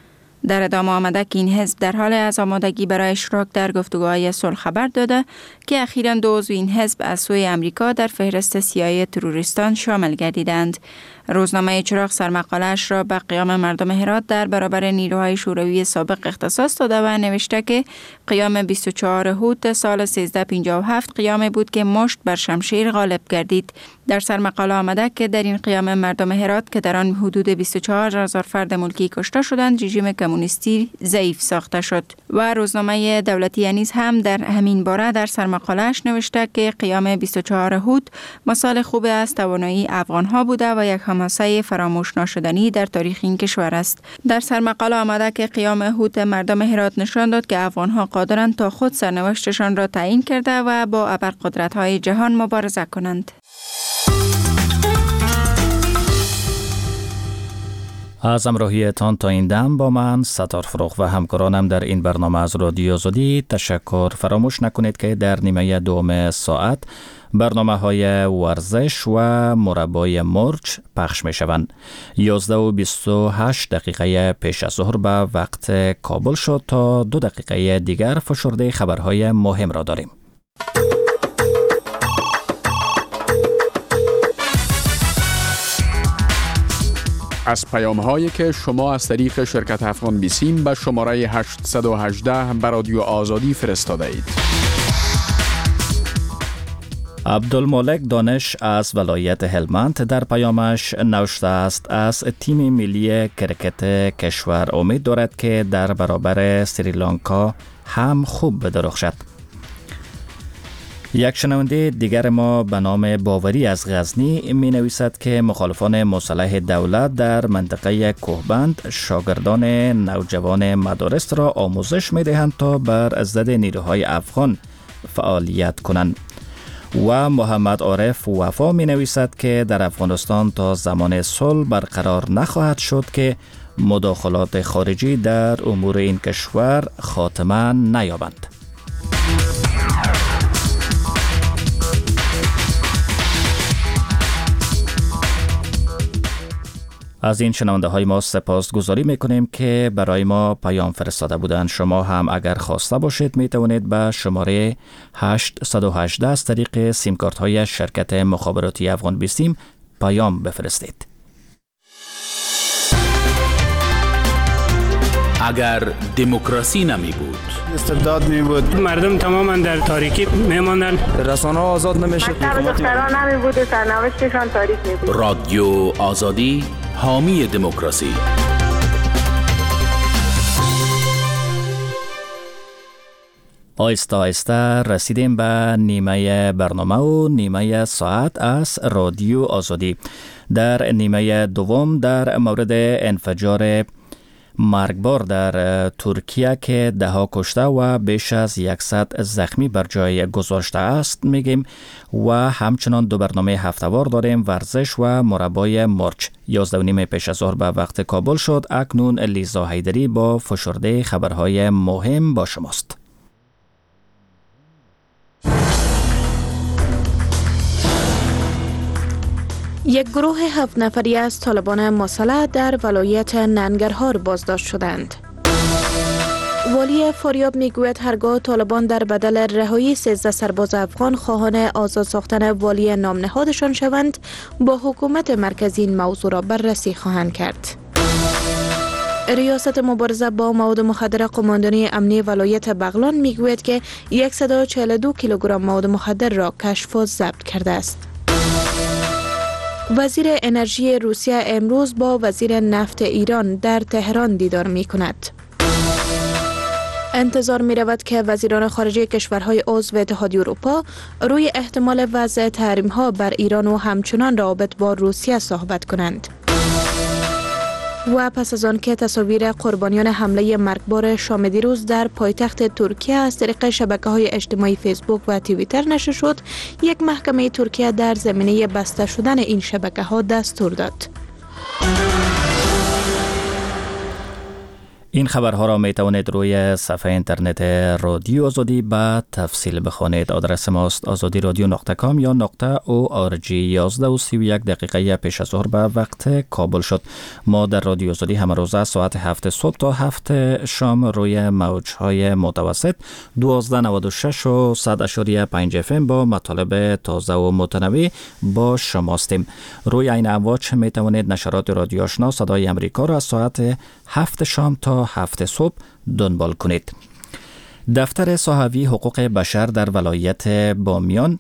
Speaker 17: در ادامه آمده که این حزب در حال از آمادگی برای اشتراک در گفتگوهای صلح خبر داده که اخیراً 2 عضو این حزب از سوی امریکا در فهرست سیاهی تروریستان شامل گردیدند. روزنامه چراغ سرمقاله‌اش را به قیام مردم هرات در برابر نیروهای شوروی سابق اختصاص داده و نوشته که قیام 24 هوت سال 1357 قیامی بود که مشت بر شمشیر غالب گردید. در سرمقاله آمده که در این قیام مردم هرات که در آن حدود 24,000 فرد ملکی کشته شدند، رژیم کمونیستی ضعیف ساخته شد. و روزنامه دولتی نیز هم در همین باره در سرمقاله‌اش نوشته که قیام 24 هوت مثال خوب از توانایی افغان‌ها بوده و یک حماسه فراموش ناشدنی در تاریخ این کشور است. در سرمقاله آمده که قیام هوت مردم هرات نشان داد که افغان‌ها قادرند تا خود سرنوشتشان را تعیین کرده و با ابرقدرت‌های جهان مبارزه کنند.
Speaker 1: از همراهیتان تا این دم با من ستار فروغ و همکارانم در این برنامه از رادیو آزادی تشکر. فراموش نکنید که در نیمه دوم ساعت برنامه های ورزش و مربای مرچ پخش می شوند. 11:28 پیش از ظهر به وقت کابل شد. تا 2 دقیقه دیگر فشرده خبرهای مهم را داریم.
Speaker 18: از پیام‌هایی که شما از طریق شرکت افغان بیسیم به شماره 818 به رادیو آزادی فرستاده اید.
Speaker 1: عبدالمالک دانش از ولایت هلمند در پیامش نوشته است از تیم ملی کرکت کشور امید دارد که در برابر سریلانکا هم خوب بدرخشد. یک شنونده دیگر ما به نام باوری از غزنی می نویسد که مخالفان مسلح دولت در منطقه کوهبند شاگردان نوجوان مدارس را آموزش می دهند تا بر ضد نیروهای افغان فعالیت کنند. و محمد عارف وفا می نویسد که در افغانستان تا زمان صلح برقرار نخواهد شد که مداخلات خارجی در امور این کشور خاتمه نیابند. از این شنونده های ما سپاس گزاری میکنیم که برای ما پیام فرستاده بودند. شما هم اگر خواسته باشید می توانید به شماره 818 از طریق سیم کارت های شرکت مخابراتی افغان بیسیم پیام بفرستید.
Speaker 8: اگر دموکراسی نمی بود،
Speaker 19: استبداد می بود،
Speaker 20: مردم تماما در تاریکی می ماندن،
Speaker 19: رسانه آزاد نمیشد،
Speaker 21: دختران نمی بود و سرنوشتشان تاریک می بود.
Speaker 8: رادیو آزادی حامی دموکراسی.
Speaker 1: آهسته آهسته رسیدیم به نیمه برنامه و نیمه ساعت از رادیو آزادی. در نیمه دوم در مورد انفجار مرگبار در ترکیه که 10 کشته و بیش از 100 زخمی بر جای گذاشته است میگیم و همچنان 2 برنامه هفته‌وار داریم، ورزش و مربای مرچ. 11:30 پیش از ظهر به وقت کابل شد. اکنون لیزا حیدری با فشرده خبرهای مهم با شماست.
Speaker 2: یک گروه 7 نفری از طالبان مسلح در ولایت ننگرهار بازداشت شدند. والی فاریاب میگوید هرگاه طالبان در بدل رهایی 13 سرباز افغان خواهان آزاد ساختن والی نام نهادشان شوند، با حکومت مرکزی این موضوع را بررسی خواهند کرد. ریاست مبارزه با مواد مخدر قماندانی امنی ولایت بغلان میگوید که 142 کیلوگرم مواد مخدر را کشف و ضبط کرده است. وزیر انرژی روسیه امروز با وزیر نفت ایران در تهران دیدار می کند. انتظار می رود که وزیران خارجه کشورهای عضو اتحادیه اروپا روی احتمال وضع تحریم ها بر ایران و همچنان روابط با روسیه صحبت کنند. و پس از آن که تصاویر قربانیان حمله مرگبار شام دیروز در پایتخت ترکیه از طریق شبکه‌های اجتماعی فیسبوک و توییتر نشر شد، یک محکمه ترکیه در زمینه بسته شدن این شبکه‌ها دستور داد.
Speaker 1: این خبرها را می توانید روی صفحه اینترنت رادیو آزادی به تفصیل بخوانید. آدرس ماست azadi.radio.com یا .org. 11:31 پیش از ظهر به وقت کابل شد. ما در رادیو آزادی همه روزه ساعت 7 صبح تا 7 شام روی موجهای متوسط 1296 و 100.5 FM با مطالب تازه و متنوع با شماستیم. روی این امواج می توانید نشرات رادیو آشنا صدای امریکا را از ساعت 7 شام تا 7 صبح دنبال کنید. دفتر صحافی حقوق بشر در ولایت بامیان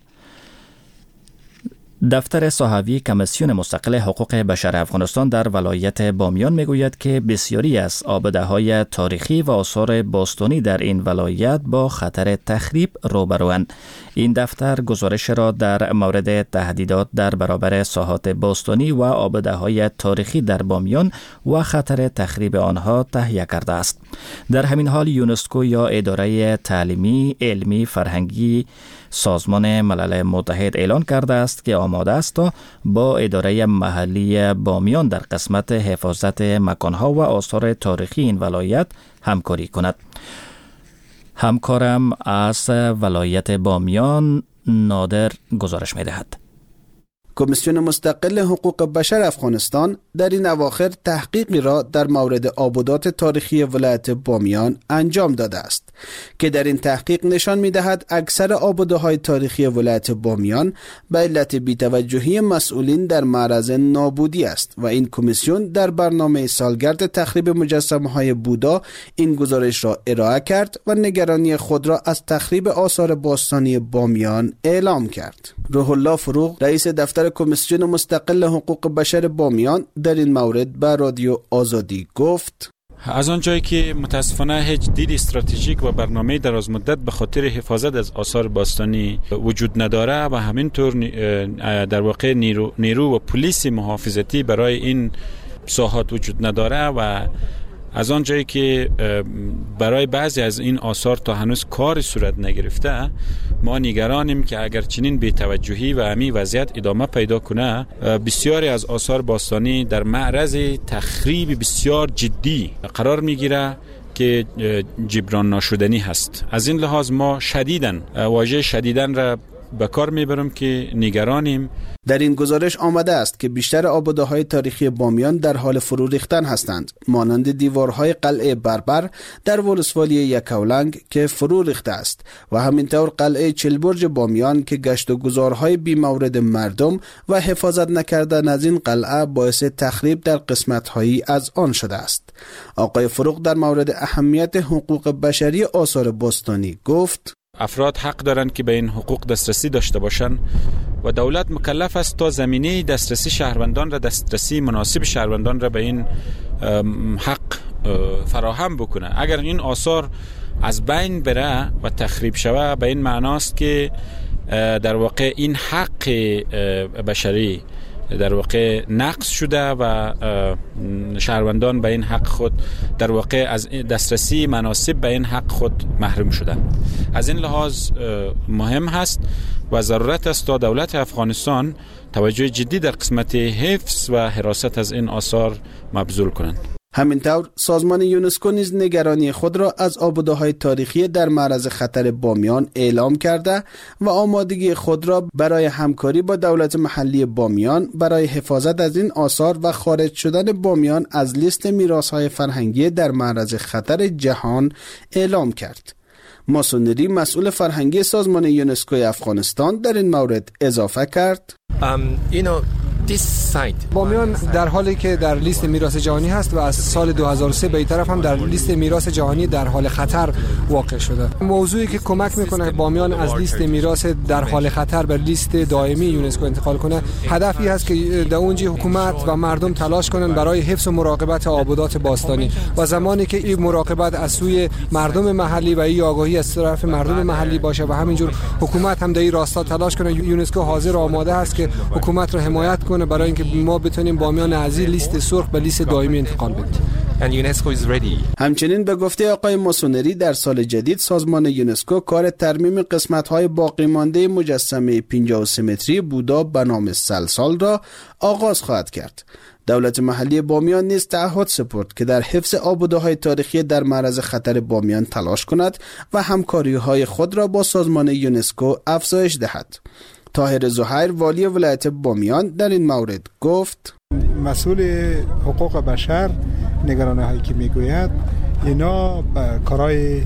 Speaker 1: دفتر صحافی کمیسیون مستقل حقوق بشر افغانستان در ولایت بامیان میگوید که بسیاری از آبده‌های تاریخی و آثار باستانی در این ولایت با خطر تخریب روبروند. این دفتر گزارش را در مورد تهدیدات در برابر ساحات باستانی و آبده‌های تاریخی در بامیان و خطر تخریب آنها تهیه کرده است. در همین حال یونسکو یا اداره تعلیمی، علمی، فرهنگی سازمان ملل متحد اعلان کرده است که آماده است تا با اداره محلی بامیان در قسمت حفاظت مکانها و آثار تاریخی این ولایت همکاری کند. همکارم از ولایت بامیان نادر گزارش می دهد.
Speaker 3: کمیسیون مستقل حقوق بشر افغانستان در این اواخر تحقیقی را در مورد آبادات تاریخی ولایت بامیان انجام داده است که در این تحقیق نشان می‌دهد اکثر آباده‌های تاریخی ولایت بامیان به علت بی‌توجهی مسئولین در معرض نابودی است و این کمیسیون در برنامه سالگرد تخریب مجسمه‌های بودا این گزارش را ارائه کرد و نگرانی خود را از تخریب آثار باستانی بامیان اعلام کرد. روح الله فروغ رئیس دفتر کمیسیون مستقل حقوق بشر بامیان در این مورد به رادیو آزادی گفت:
Speaker 22: از آنجایی که متاسفانه هیچ دید استراتژیک و برنامه دراز مدت به خاطر حفاظت از آثار باستانی وجود نداره و همینطور در واقع نیرو و پلیس محافظتی برای این ساحات وجود نداره و از آنجایی که برای بعضی از این آثار تا هنوز کار صورت نگرفته، ما نگرانیم که اگر چنین بی‌توجهی و همین وضعیت ادامه پیدا کنه، بسیاری از آثار باستانی در معرض تخریب بسیار جدی قرار میگیره که جبران ناشدنی هست. از این لحاظ ما واژه شدیداً را به کار میبرم که نگرانیم.
Speaker 3: در این گزارش آمده است که بیشتر آباده‌های تاریخی بامیان در حال فرو ریختن هستند، مانند دیوارهای قلعه بربر در ولسوالی یکاولنگ که فرو ریخته است و همینطور قلعه چلبرج بامیان که گشت و گذارهای بی‌مورد مردم و حفاظت نکردن از این قلعه باعث تخریب در قسمت‌هایی از آن شده است. آقای فروغ در مورد اهمیت حقوق بشری آثار باستانی گفت:
Speaker 22: افراد حق دارند که به این حقوق دسترسی داشته باشند و دولت مکلف است تا زمینه دسترسی مناسب شهروندان را به این حق فراهم بکنه. اگر این آثار از بین بره و تخریب شود، به این معناست که در واقع این حق بشری در واقع نقض شده و شهروندان به این حق خود در واقع از دسترسی مناسب به این حق خود محروم شدن. از این لحاظ مهم هست و ضرورت است تا دولت افغانستان توجه جدی در قسمت حفظ و حراست از این آثار مبذول کنند.
Speaker 3: همینطور سازمان یونسکو نیز نگرانی خود را از آباده‌های تاریخی در معرض خطر بامیان اعلام کرده و آمادگی خود را برای همکاری با دولت محلی بامیان برای حفاظت از این آثار و خارج شدن بامیان از لیست میراث‌های فرهنگی در معرض خطر جهان اعلام کرد. ماسونری مسئول فرهنگی سازمان یونسکو افغانستان در این مورد اضافه کرد:
Speaker 23: بامیان در حالی که در لیست میراث جهانی هست و از سال 2003 به این طرف هم در لیست میراث جهانی در حال خطر واقع شده. موضوعی که کمک میکنه بامیان از لیست میراث در حال خطر به لیست دائمی یونسکو انتقال کنه، هدفی هست که در اونجا حکومت و مردم تلاش کنن برای حفظ و مراقبت آبادات باستانی و زمانی که این مراقبت از سوی مردم محلی و این آگاهی از طرف مردم محلی باشه و همینجور حکومت هم در این راستا تلاش کنه، یونسکو حاضر و آماده است که حکومت را حمایت کنه برای اینکه ما بتونیم بامیان از این لیست سرخ به لیست دائمی انتقال بدیم.
Speaker 3: همچنین به گفته آقای ماسونری در سال جدید سازمان یونسکو کار ترمیم قسمت‌های باقی مانده مجسمه 53 متری بودا به نام سلسال را آغاز خواهد کرد. دولت محلی بامیان نیز تعهد سپرد که در حفظ آباده‌های تاریخی در معرض خطر بامیان تلاش کند و همکاری‌های خود را با سازمان یونسکو افزایش دهد. طاهر زهیر والی ولایت بامیان در این مورد گفت:
Speaker 24: مسئول حقوق بشر نگرانی هایی که میگوید اینا کارهای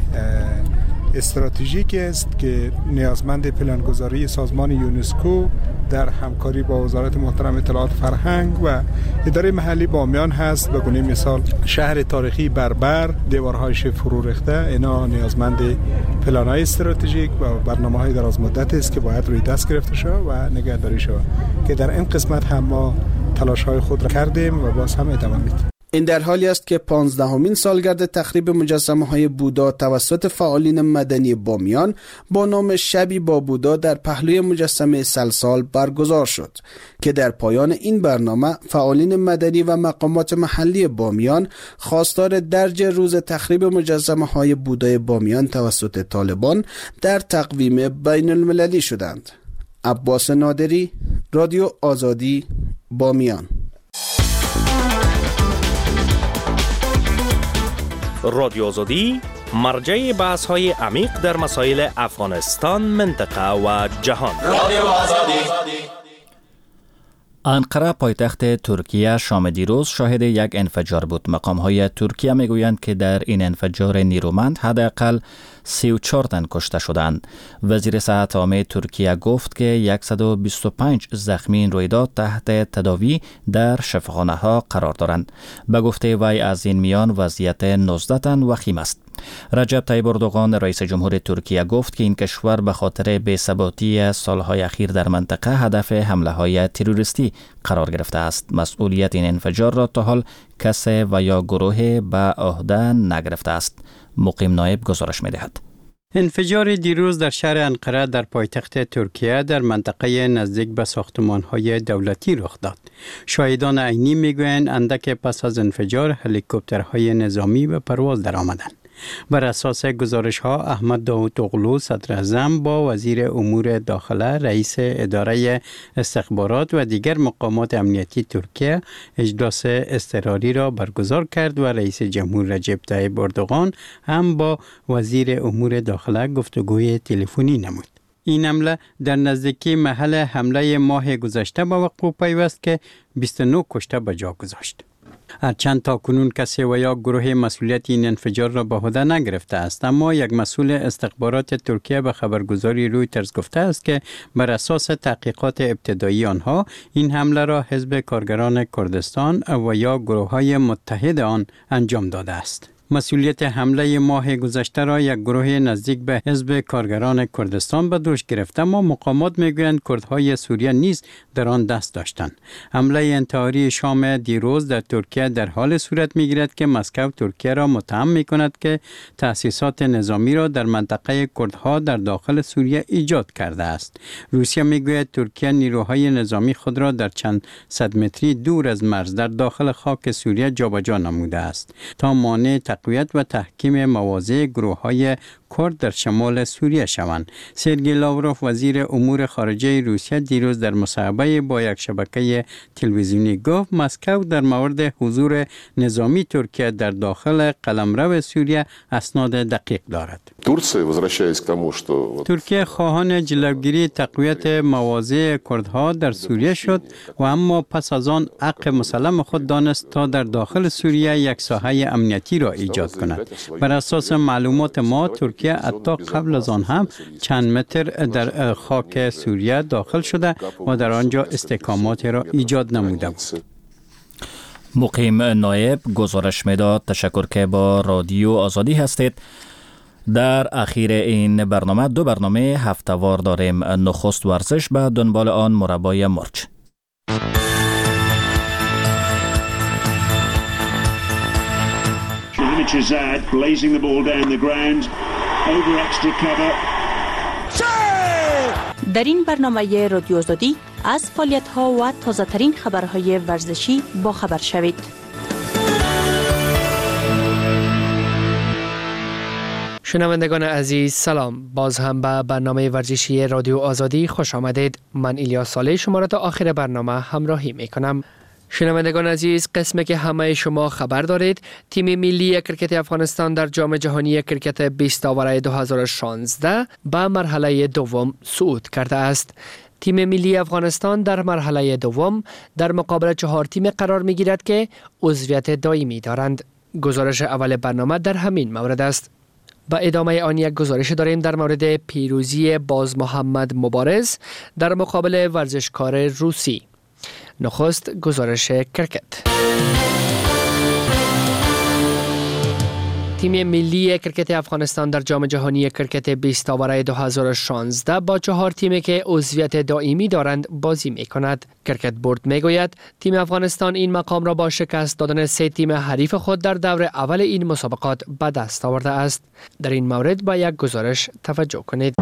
Speaker 24: استراتژیکی است که نیازمند پلانگذاری سازمان یونسکو در همکاری با وزارت محترم اطلاعات فرهنگ و اداره محلی بامیان هست. به گونه مثال شهر تاریخی بربر، دیوارهایش فرو ریخته، اینا نیازمند پلان‌های استراتژیک و برنامه‌های دراز مدت است که باید روی دست گرفته شود و نگهداری شود که در این قسمت هم ما تلاش‌های خود را کردیم و باز هم ادامه میدیم.
Speaker 3: این در حالی است که 15مین سالگرد تخریب مجسمه‌های بودا توسط فعالین مدنی بامیان با نام شبی با بودا در پهلوی مجسمه سلسال برگزار شد که در پایان این برنامه فعالین مدنی و مقامات محلی بامیان خواستار درج روز تخریب مجسمه‌های بودای بامیان توسط طالبان در تقویم بین المللی شدند. عباس نادری، رادیو آزادی، بامیان.
Speaker 25: رادیو آزادی مرجع بحث های عمیق در مسائل افغانستان، منطقه و جهان. رادیو آزادی.
Speaker 1: انقره پایتخت ترکیه شام دیروز شاهد یک انفجار بود. مقام‌های ترکیه میگویند که در این انفجار نیرومند حداقل 34 تن کشته شدند. وزیر صحت عامه ترکیه گفت که 125 زخمی این رویداد تحت تداوی در شفاخانه‌ها قرار دارند. به گفته وی از این میان وضعیت 19 تن وخیم است. رجب طیب اردوغان رئیس جمهور ترکیه گفت که این کشور به خاطر بی‌ثباتی سالهای اخیر در منطقه هدف حمله‌های تروریستی قرار گرفته است. مسئولیت این انفجار را تا حال کسی و یا گروه به عهده نگرفته است. مقیم نایب گزارش می‌دهد.
Speaker 7: انفجار دیروز در شهر انقره در پایتخت ترکیه در منطقه نزدیک به ساختمان‌های دولتی رخ داد. شاهدان عینی می‌گویند اندک پس از انفجار هلیکوپترهای نظامی به پرواز درآمدند. بر اساس گزارش‌ها احمد داوطاغلو صدر اعظم با وزیر امور داخله، رئیس اداره استخبارات و دیگر مقامات امنیتی ترکیه اجلاس اضطراری را برگزار کرد و رئیس جمهور رجب طیب اردوغان هم با وزیر امور داخله گفتگوی تلفنی نمود. این حمله در نزدیکی محل حمله ماه گذشته به وقوع پیوست که 29 کشته به جا گذاشت. هرچند تا کنون کسی و یا گروه مسئولیت این انفجار را به عهده نگرفته است، اما یک مسئول استخبارات ترکیه به خبرگزاری رویترز گفته است که بر اساس تحقیقات ابتدایی آنها این حمله را حزب کارگران کردستان و یا گروه‌های متحد آن انجام داده است. مسئولیت حمله ماه گذشته را یک گروه نزدیک به حزب کارگران کردستان به دوش گرفته، اما مقامات میگویند کردهای سوریه نیز در آن دست داشتند. حمله انتحاری شام دیروز در ترکیه در حال صورت میگیرد که مسکو ترکیه را متهم میکند که تأسیسات نظامی را در منطقه کردها در داخل سوریه ایجاد کرده است. روسیه میگوید ترکیه نیروهای نظامی خود را در چند صد متری دور از مرز در داخل خاک سوریه جابجا نموده است تا مانع تقویت و تحکیم مواضع گروه‌های کرد در شمال سوریه شوند. سرگئی لاوروف وزیر امور خارجه روسیه دیروز در مصاحبه با یک شبکه تلویزیونی گفت مسکو در مورد حضور نظامی ترکیه در داخل قلمرو سوریه اسناد دقیق دارد. ترکیه خواهان جلوگیری تقویت مواضع کردها در سوریه شد و اما پس از آن حق مسلم خود دانست تا در داخل سوریه یک ساحه امنیتی را ایجاد کند. بر اساس معلومات ما ترکیه حتی قبل از آن هم چند متر در خاک سوریه داخل شده و در آنجا استحکامات را ایجاد نموده بود.
Speaker 1: مقیم نایب گزارش میداد. تشکر که با رادیو آزادی هستید. در اخیر این برنامه 2 برنامه هفته‌وار داریم. نخست ورزش، به دنبال آن مربای مرچ.
Speaker 5: Chazad blazing the ball down the ground over extra cover.
Speaker 6: در این برنامه رادیو آزادی از فعالیت‌ها و تازه‌ترین خبرهای ورزشی با خبر شوید.
Speaker 9: شنوندگان عزیز سلام، باز هم به برنامه ورزشی رادیو آزادی خوش آمدید. من الیاس صالح شما را تا آخر برنامه همراهی می‌کنم. شنوندگان عزیز، قسمی که همه شما خبر دارید، تیم ملی کرکت افغانستان در جام جهانی کرکت 20 آور 2016 به مرحله دوم صعود کرده است. تیم ملی افغانستان در مرحله دوم در مقابل 4 تیم قرار می گیرد که عضویت دائمی دارند. گزارش اول برنامه در همین مورد است. با ادامه آن یک گزارش داریم در مورد پیروزی باز محمد مبارز در مقابل ورزشکار روسی. نخست گزارش کرکت. تیم ملی کرکت افغانستان در جام جهانی کرکت 20 آور 2016 با 4 تیمی که عضویت دائمی دارند بازی می کند. کرکت بورد می گوید تیم افغانستان این مقام را با شکست دادن 3 تیم حریف خود در دور اول این مسابقات به دست آورده است. در این مورد با یک گزارش توجه کنید.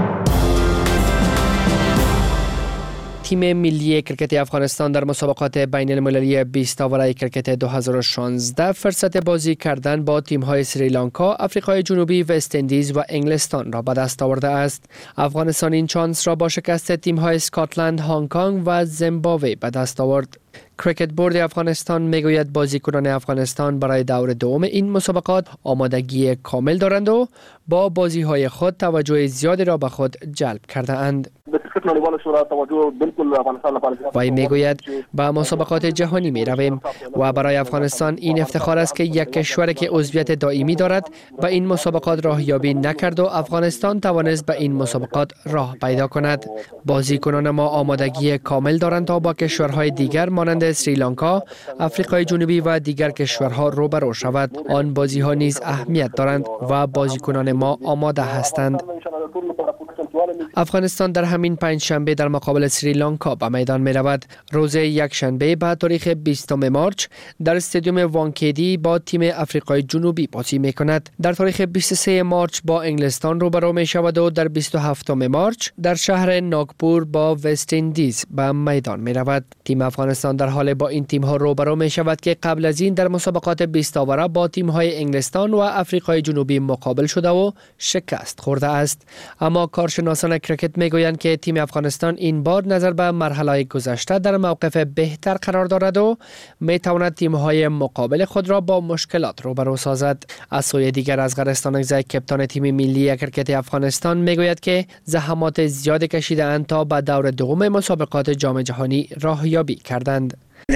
Speaker 9: تیم ملی کرکت افغانستان در مسابقات بین المللی 20 آور کرکت 2016 فرصت بازی کردن با تیم‌های سریلانکا، آفریقای جنوبی، وست اندیز و انگلستان را به دست آورده است. افغانستان این چانس را با شکست تیم‌های اسکاتلند، هنگ کنگ و زیمبابوه به دست آورد. کرکت بورد افغانستان میگوید بازیکنان افغانستان برای دور دوم این مسابقات آمادگی کامل دارند و با بازی‌های خود توجه زیادی را به خود جلب کرده اند.
Speaker 10: کرکټ نړیواله شورا توجه بالکل افغانستان لپاره
Speaker 9: وی میگوید به مسابقات جهانی می رویم و برای افغانستان این افتخار است که یک کشور که عضویت دائمی دارد به این مسابقات راهیابی نکرد و افغانستان توانست به این مسابقات راه پیدا کند. بازیکنان ما آمادگی کامل دارند تا با کشورهای دیگر مانند سریلانکا، آفریقای جنوبی و دیگر کشورها روبرو شود. آن بازی‌ها نیز اهمیت دارند و بازیکنان ما آماده هستند. افغانستان در همین پنجشنبه در مقابل سریلانکا به میدان می رود. روز یکشنبه به تاریخ 20 مارچ در استادیوم وانکیدی با تیم آفریقای جنوبی بازی می کند. در تاریخ 23 مارچ با انگلستان روبرو می شود و در 27 مارچ در شهر ناگپور با وست اندیز به میدان می رود. تیم افغانستان در حال با این تیم ها روبرو می شود که قبل از این در مسابقات 20 آوره با تیم های انگلستان و آفریقای جنوبی مقابل شده و شکست خورده است. اما کارشناسان کرکت میگویند که تیم افغانستان این بار نظر به مرحله گذشته در موقف بهتر قرار دارد و میتواند تیم‌های مقابل خود را با مشکلات روبرو سازد. از سوی دیگر ازغرستانکزی کپتان تیم ملی کرکت افغانستان میگوید که زحمات زیاد کشیده‌اند تا به دور دوم مسابقات جام جهانی راهیابی کردند.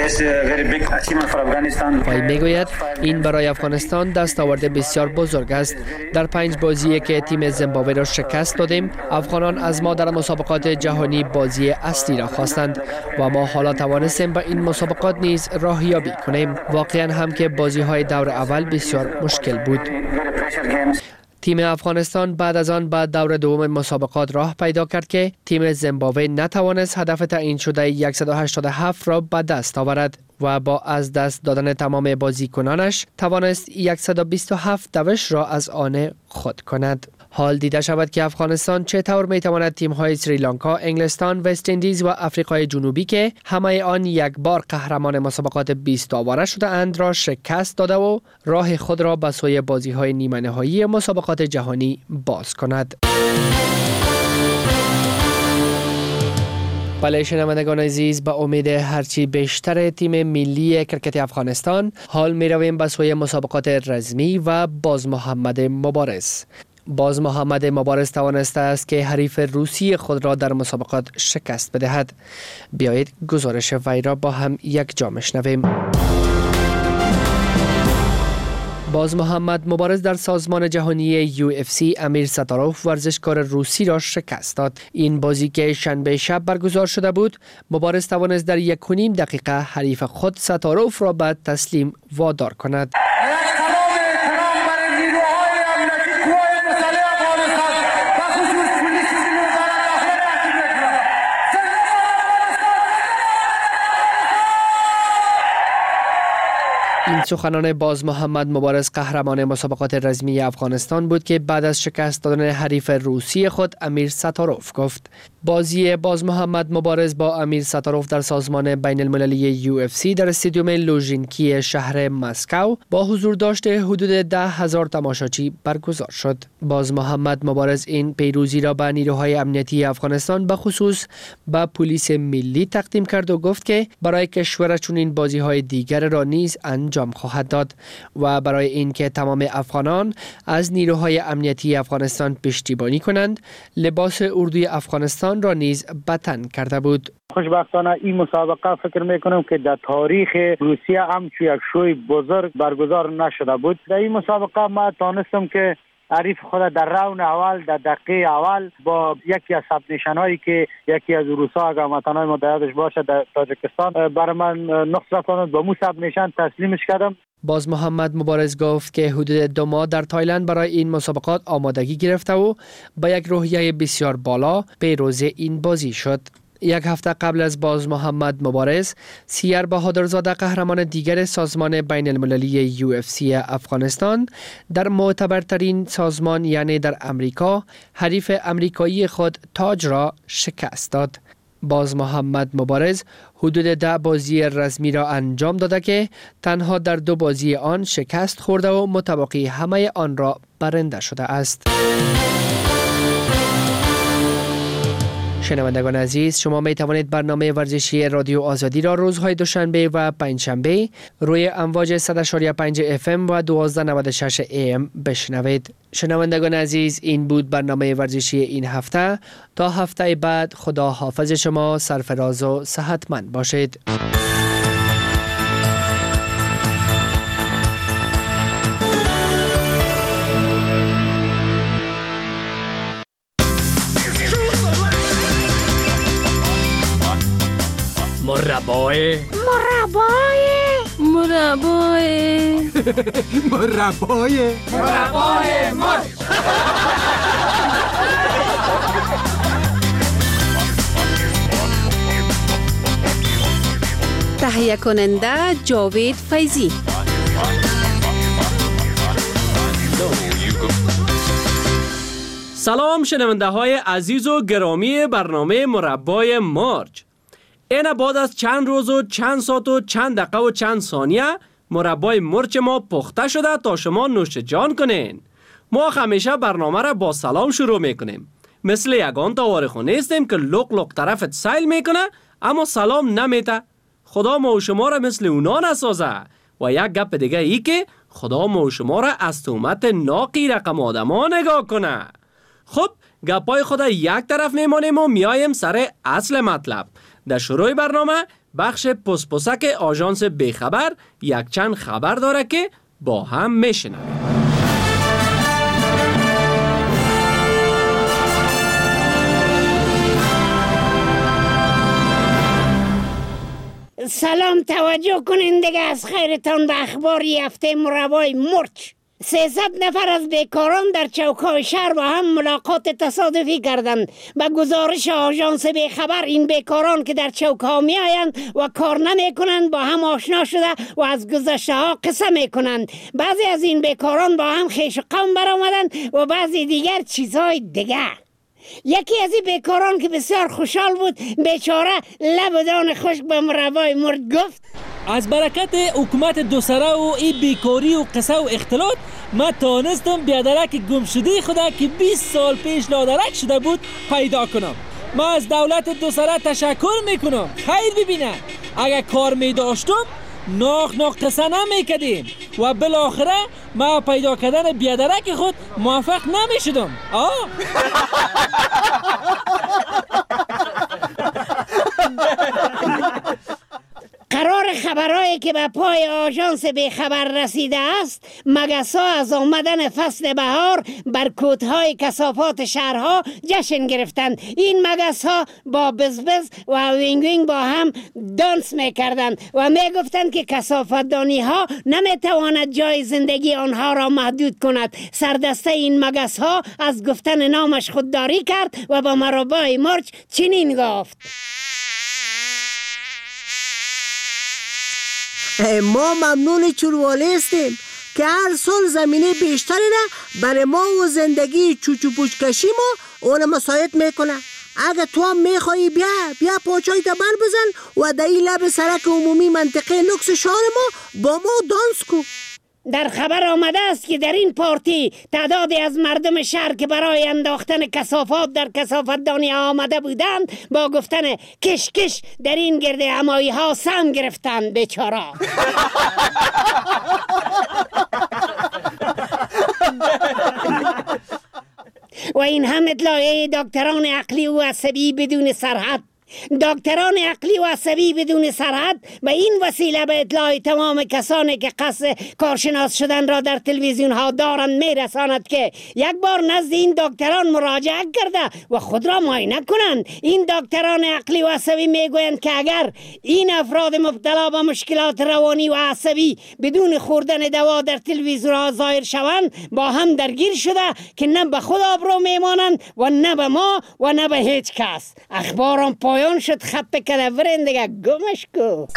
Speaker 9: وی میگوید این برای افغانستان دستاورد بسیار بزرگ است. در 5 بازی که تیم زیمبابوه را شکست دادیم، افغانان از ما در مسابقات جهانی بازی اصلی را خواستند و ما حالا توانستیم به این مسابقات نیز راهیابی کنیم. واقعا هم که بازی های دور اول بسیار مشکل بود. تیم افغانستان بعد از آن به دور دوم مسابقات راه پیدا کرد که تیم زیمبابوه نتوانست هدف تعیین شده 187 را به دست آورد و با از دست دادن تمام بازیکنانش توانست 127 دوش را از آن خود کند. حال دیده شود که افغانستان چطور میتواند تیم‌های سریلانکا، انگلستان، وست اندیز و آفریقای جنوبی که همه آن یک بار قهرمان مسابقات 20 آوره شده اند را شکست داده و راه خود را به سوی بازی‌های نیمه نهایی مسابقات جهانی باز کند. بله شنوندگان عزیز، به امید هرچی بیشتر تیم ملی کرکت افغانستان حال می رویم به سوی مسابقات رزمی و باز محمد مبارز. باز محمد مبارز توانسته است که حریف روسی خود را در مسابقات شکست بدهد. بیایید گزارش وی را با هم یک جا بشنویم. باز محمد مبارز در سازمان جهانی UFC امیر ستاروف ورزشکار روسی را شکست داد. این بازی که شنبه شب برگزار شده بود، مبارز توانست در 1.5 دقیقه حریف خود ستاروف را به تسلیم وادار کند. این سخنان باز محمد مبارز قهرمان مسابقات رزمی افغانستان بود که بعد از شکست دادن حریف روسی خود امیر ستاروف گفت. بازی باز محمد مبارز با امیر ستاروف در سازمان بین المللی UFC در استادیوم لوژینکی شهر مسکو با حضور داشته حدود 10,000 تماشاچی برگزار شد. باز محمد مبارز این پیروزی را به نیروهای امنیتی افغانستان به خصوص به پلیس ملی تقدیم کرد و گفت که برای کشور چنین بازی‌های دیگر را نیز انجام خواهد داد و برای اینکه تمام افغانان از نیروهای امنیتی افغانستان پشتیبانی کنند، لباس اردوی افغانستان را نیز به تن کرده بود.
Speaker 11: خوشبختانه این مسابقه فکر میکنم که در تاریخ روسیه همچو یک شوی بزرگ برگزار نشده بود. در این مسابقه ما تانستم که حریف خود در راوند اول در دقیقه اول با یکی از ثبت نشانهایی که یکی از روسا اگر متنای مدعیاتش باشه در تاجیکستان برای من نقص رفتند با مو ثبت نشان تسلیمش کردم.
Speaker 9: باز محمد مبارز گفت که حدود 2 ماه در تایلند برای این مسابقات آمادگی گرفته و با یک روحیه بسیار بالا پیروز این بازی شد. یک هفته قبل از باز محمد مبارز، سیر بهادرزاده قهرمان دیگر سازمان بین المللی UFC افغانستان در معتبرترین سازمان یعنی در امریکا حریف امریکایی خود تاج را شکست داد. باز محمد مبارز حدود 10 بازی رسمی را انجام داده که تنها در 2 بازی آن شکست خورده و متبقی همه آن را برنده شده است. شنوندگان عزیز، شما می توانید برنامه ورزشی رادیو آزادی را روزهای دوشنبه و پنجشنبه روی امواج 100.5 FM و 1296 AM بشنوید. شنوندگان عزیز، این بود برنامه ورزشی این هفته. تا هفته بعد خدا حافظ شما، سرفراز و صحتمند باشید.
Speaker 4: مربای مرچ.
Speaker 12: تهیه کننده جاوید فیضی.
Speaker 4: سلام شنونده های عزیز و گرامی برنامه مربای مرچ. این بعد از چند روز و چند ساعت و چند دقیقه و چند ثانیه مربای مرچ ما پخته شده تا شما نوش جان کنین. ما همیشه برنامه را با سلام شروع میکنیم. مثل یگان تاوارخو نیستیم که لق لق طرفت سیل میکنه اما سلام نمیته. خدا ما و شما را مثل اونا نسازه. و یک گپ دیگه ای که خدا ما و شما را از تهمت ناقی رقم آدما نگاه کنه. خب گپای خدا یک طرف میمانیم و میایم سر اصل مطلب. در شروع برنامه بخش پسپسک آژانس بیخبر یک چند خبر داره که با هم میشنویم.
Speaker 13: سلام، توجه کنین دیگه از خیرتان به اخبار هفته مربای مرچ. 300 نفر از بیکاران در چوک‌های شهر با هم ملاقات تصادفی کردند. به گزارش آژانس بیخبر این بیکاران که در چوک‌ها می‌آیند و کار نمی‌کنند با هم آشنا شده و از گذشته‌ها قصه می‌کنند. بعضی از این بیکاران با هم خویش و قوم برآمدند و بعضی دیگر چیزهای دیگر. یکی از این بیکاران که بسیار خوشحال بود بیچاره لب دان خشک به مربای مرچ گفت:
Speaker 14: از برکت حکومت دو سره و این بیکاری و قصه و اختلاط ما تانستم بیادرک گمشده خدا که 20 سال پیش لادرک شده بود پیدا کنم. ما از دولت دو سره تشکر میکنم. خیر ببینه، اگر کار میداشتم ناخ قصه نمیکدیم و بالاخره ما پیدا کردن بیادرک خود موفق نمیشدم.
Speaker 13: قرار خبرهایی که به پای آژانس بیخبر رسیده است، مگس‌ها از آمدن فصل بهار بر کوتهای کثافات شهرها جشن گرفتند. این مگس‌ها با بزبز و وینگ وینگ با هم دانس میکردند و میگفتند که کثافتدانی‌ها نمیتواند جای زندگی آنها را محدود کند. سردسته این مگس‌ها از گفتن نامش خودداری کرد و با مربای مرچ چنین گفت:
Speaker 15: ما ممنون چوروالی هستیم که هر سال زمینه بیشتری را برای ما و زندگی چوچو پوچ کشی ما اون مساعد میکنه. اگه تو هم میخوایی بیا پاچای تا بر بزن و در این لب سرک عمومی منطقه نکس شهر ما با ما دانس کو.
Speaker 13: در خبر آمده است که در این پارتی تعدادی از مردم شهر که برای انداختن کثافات در کثافتدانی آمده بودند با گفتن کش کش در این گرد همایی ها سم گرفتند. بیچاره. و این هم اطلاعیه دکتران عقلی و عصبی بدون سرحد. دکتران عقلی و عصبی بدون سرحد به این وسیله به اطلاع تمام کسانی که قصد کارشناس شدن را در تلویزیون ها دارند میرساند که یک بار نزد این دکتران مراجعه کرده و خود را معاینه کنند. این دکتران عقلی و عصبی میگویند که اگر این افراد مبتلا به مشکلات روانی و عصبی بدون خوردن دوا در تلویزیون ها ظاهر شوند با هم درگیر شده که نه به خود آبرو میمانند و نه به ما و نه به هیچ کس. اخبارم پایان شد. خپه کده برین دیگه گمش کو.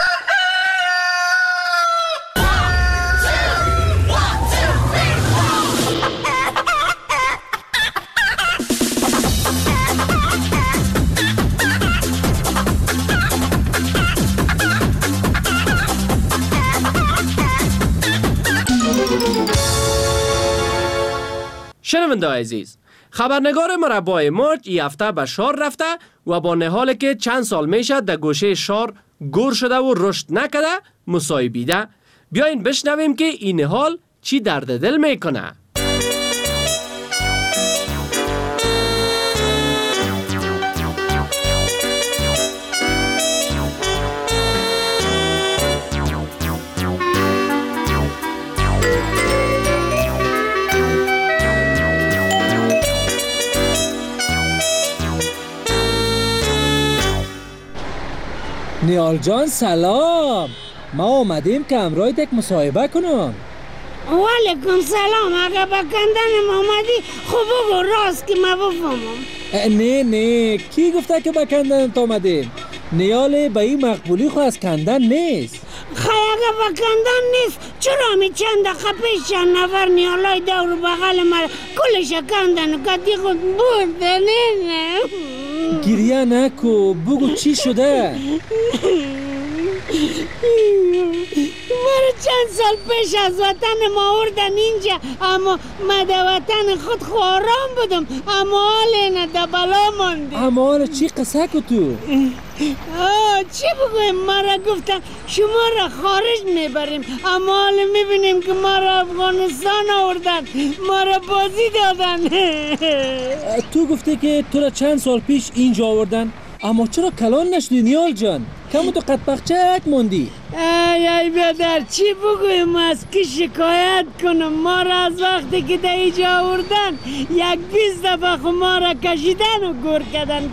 Speaker 4: شنونده عزیز، خبرنگار مربای مرچ این هفته به شهر رفته و با نهال که چند سال میشه در گوشه شار گور شده و رشد نکده مصایبیده. بیاین بشنویم که این نهال چی درد دل میکنه.
Speaker 14: نیال جان سلام. ما آمدیم که همراه یک مصاحبه کنم.
Speaker 13: وعلیکم سلام. اگه با کندن آمدی خوب بگو راست که ما بفهمم.
Speaker 14: نه کی گفته که با کندن آمدیم؟ نیال به این مقبولی خو از کندن نیست.
Speaker 13: خیلی اگه با کندن نیست چرا می چند دقیقه پیش چند نفر نیالای دور بغل ما کلش کندن و کتی خود بردن. نه
Speaker 14: گریه نکو، بگو چی شده؟
Speaker 13: مرا چند سال پیش از وطن ما آوردن اینجا، اما ما در وطن خود خواران بودم، اما حال نه در بلا ماندیم.
Speaker 14: اما حال چی قصه کو تو؟
Speaker 13: چی بگویم؟ ما را گفتن شما را خارج میبریم، اما حال میبینیم که ما را افغانستان آوردن، ما را بازی دادن.
Speaker 14: تو گفته که تو را چند سال پیش اینجا آوردن، اما چرا کلان نشدی نیال جان؟ کمو تو قد بخچک موندی.
Speaker 13: ای بیادر چی بگویم از که شکایت کنم؟ ما را از وقتی که در اینجا آوردن 20 دفعه خو ما را کشیدن و گور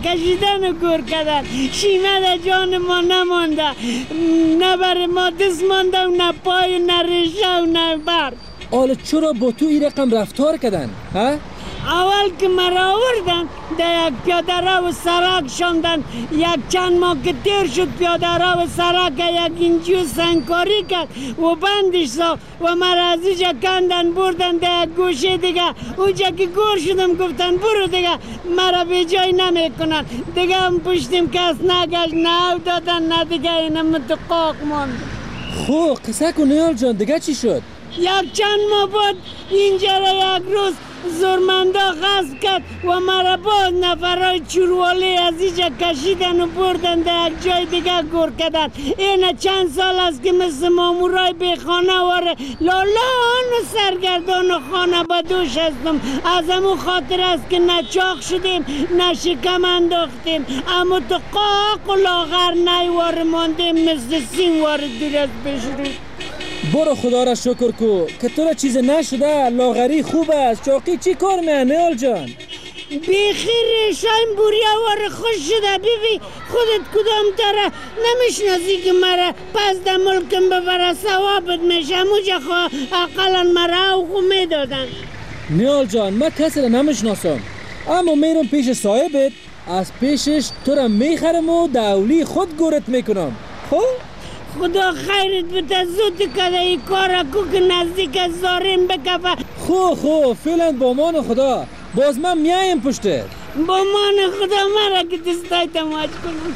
Speaker 13: کردن. شیمه در جان ما نمانده، نه بر ما دست مانده و نه پای و نه ریشه و نه بر.
Speaker 14: حالا چرا با تو این رقم رفتار کردن؟ ها؟
Speaker 13: اول که مرا آوردن در یک پیاده رو سرک شاندن، یک چند ماه که تیر شد پیاده رو سرک یک اینجور سنگکاری کرد و بندش ساخت و مرا از اینجا کندن بردن در یک گوشه دیگه. اونجا که گور شدم گفتن برو دیگه مرا به جای نمیکنن دیگه. هم پشتیم کس نگشت، نه دادن نه دیگه، اینم متقاق ماند.
Speaker 14: خو قصه کن نیال جان، دیگه چی شد؟
Speaker 13: یک چند ماه بعد اینجا را یک روز زورمندا غصب کرد و مرا باز نفرای چوروالی از اینجا کشیدن و بردن در یک جای دیگه گور کردن. اینه چند سال است که مثل مامورای بی خانه واره لالان و سرگردان و خانه با دوش هستم. از همون خاطر است که نه چاق شدیم نه شکم انداختیم، اما تو قاق و لاغر نیوار ماندیم مثل سیم وار دور از بشرود.
Speaker 14: برو خدا را شکر کو که تو را چیز نشده. لاغری خوب است، چاقی چی کار میه نیال جان؟
Speaker 13: بخیر شایم بوریا وار خوش شده. بیبی خودت کدام تره نمیشناسی که مرا پس در ملکم ببره ثوابت میشه؟ موجه خواه اقلا مرا او خو میدادن.
Speaker 14: نیال جان من کسی را نمیشناسم، اما میرم پیش صاحبت، از پیشش تو را میخرم و دولی خود گورت میکنم. خب
Speaker 13: خدا خیرت بده، زود کده ای کارا کو که نزدیک از زاریم بکفه.
Speaker 14: خو فعلا با مان خدا، باز من میایم پشته.
Speaker 13: با مان خدا مرا که دستای تماج کنم.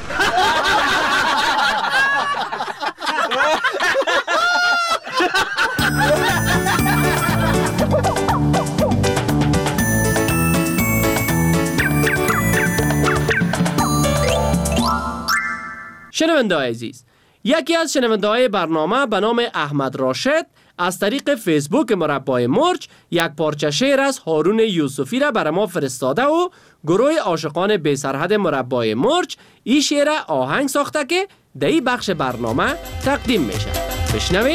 Speaker 4: شنونده عزیز، یکی از شنونده های برنامه به نام احمد راشد از طریق فیسبوک مربای مرچ یک پارچه شعر از هارون یوسفی را برای ما فرستاده و گروه عاشقان بی سرحد مربای مرچ این شعر آهنگ ساخته که در این بخش برنامه تقدیم میشه. بشنوین.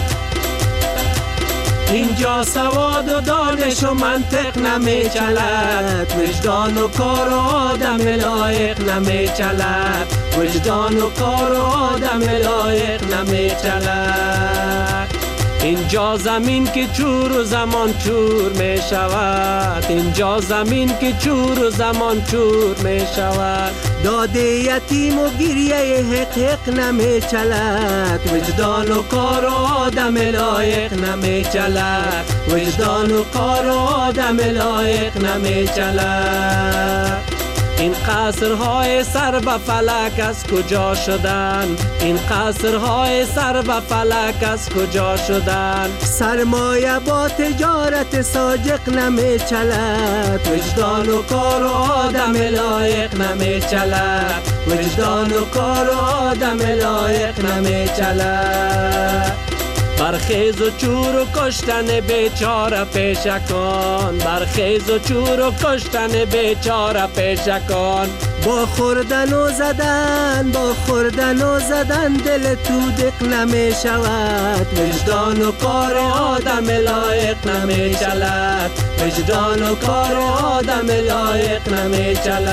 Speaker 16: اینجا سواد و دانش و منطق نمیچلد، وجدان و کار و آدم لایق نمیچلد، وجدان و کار و آدم لایق نمیچلد. اینجا زمین که چور و زمان چور می شود، اینجا زمین که چور و زمان چور می شود. داده یتیم و گریه حق نمی چلد، وجدان و کار و آدم لایق نمی چلد، وجدان و کار و آدم لایق نمی چلد. این قصرهای سر به فلک از کجا شدن؟ این قصرهای سر به فلک از کجا شدن؟
Speaker 17: سرمایه با تجارت صادق نمی چلد،
Speaker 16: وجدان و کار و آدم لایق نمی چلد، وجدان و کار و آدم لایق نمی چلد. برخیز و چور و کشتن بیچاره پیشکان، برخیز و چور و کشتن بیچاره پیشکان.
Speaker 17: با خوردن و زدن، با خوردن و زدن دل تو دق نمی شود،
Speaker 16: وجدان و کار آدم لایق نمی چلد، وجدان و کار آدم لایق نمی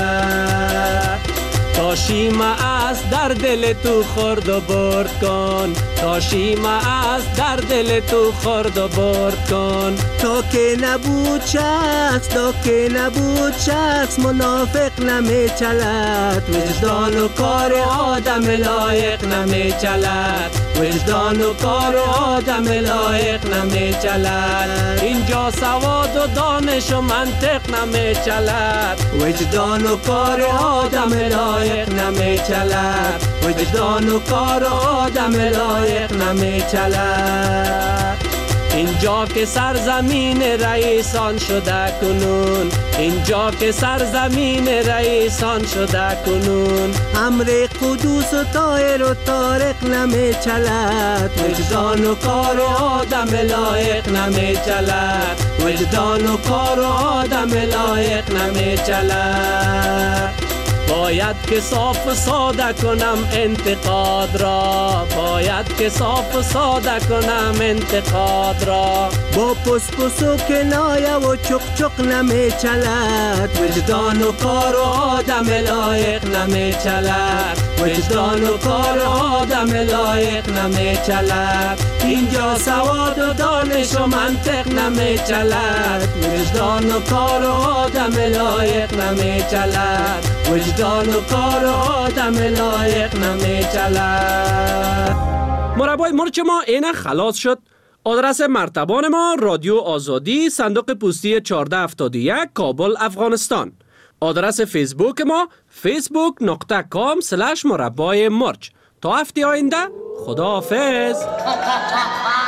Speaker 16: چلد. تا شیمه است در دل تو خورد و برد کن، تا شیمه است در دل تو خورد و برد کن.
Speaker 17: تا که نبود شخص، تا که نبود شخص منافق نمی چلد،
Speaker 16: وجدان و کار آدم لایق نمی چلد، وجدان و کار آدم لایق نمی چلد. اینجا سواد و دانش و منطق نمی چلد، وجدان و کار آدم لایق نمی چلد، وجدان و کار آدم لایق نمی چلد. اینجا که سرزمین رئیسان شده کنون، اینجا که سرزمین رئیسان شده کنون.
Speaker 17: امر قدوس و طاهر و طارق نمی چلد،
Speaker 16: وجدان و کار آدم لایق نمی چلد، وجدان و کار آدم لایق نمی چلد. باید که صاف و ساده کنم انتقاد را، باید که صاف و ساده کنم انتقاد را.
Speaker 17: با پس پس و کنایه و چق چق نمی چلد،
Speaker 16: وجدان و کار و آدم لایق نمی چلد، وجدان و کار و آدم لایق نمی چلد. اینجا سواد و دانش و منطق نمی چلد، وجدان و کار و آدم لایق نمی چلد، وجدان و کار آدم لایق نمی چلد.
Speaker 4: مربای مرچ ما اینه خلاص شد. آدرس مرتبان ما رادیو آزادی، صندوق پستی 1471 کابل افغانستان. آدرس فیسبوک ما facebook.com/مربای مرچ. تا هفته آینده خداحافظ.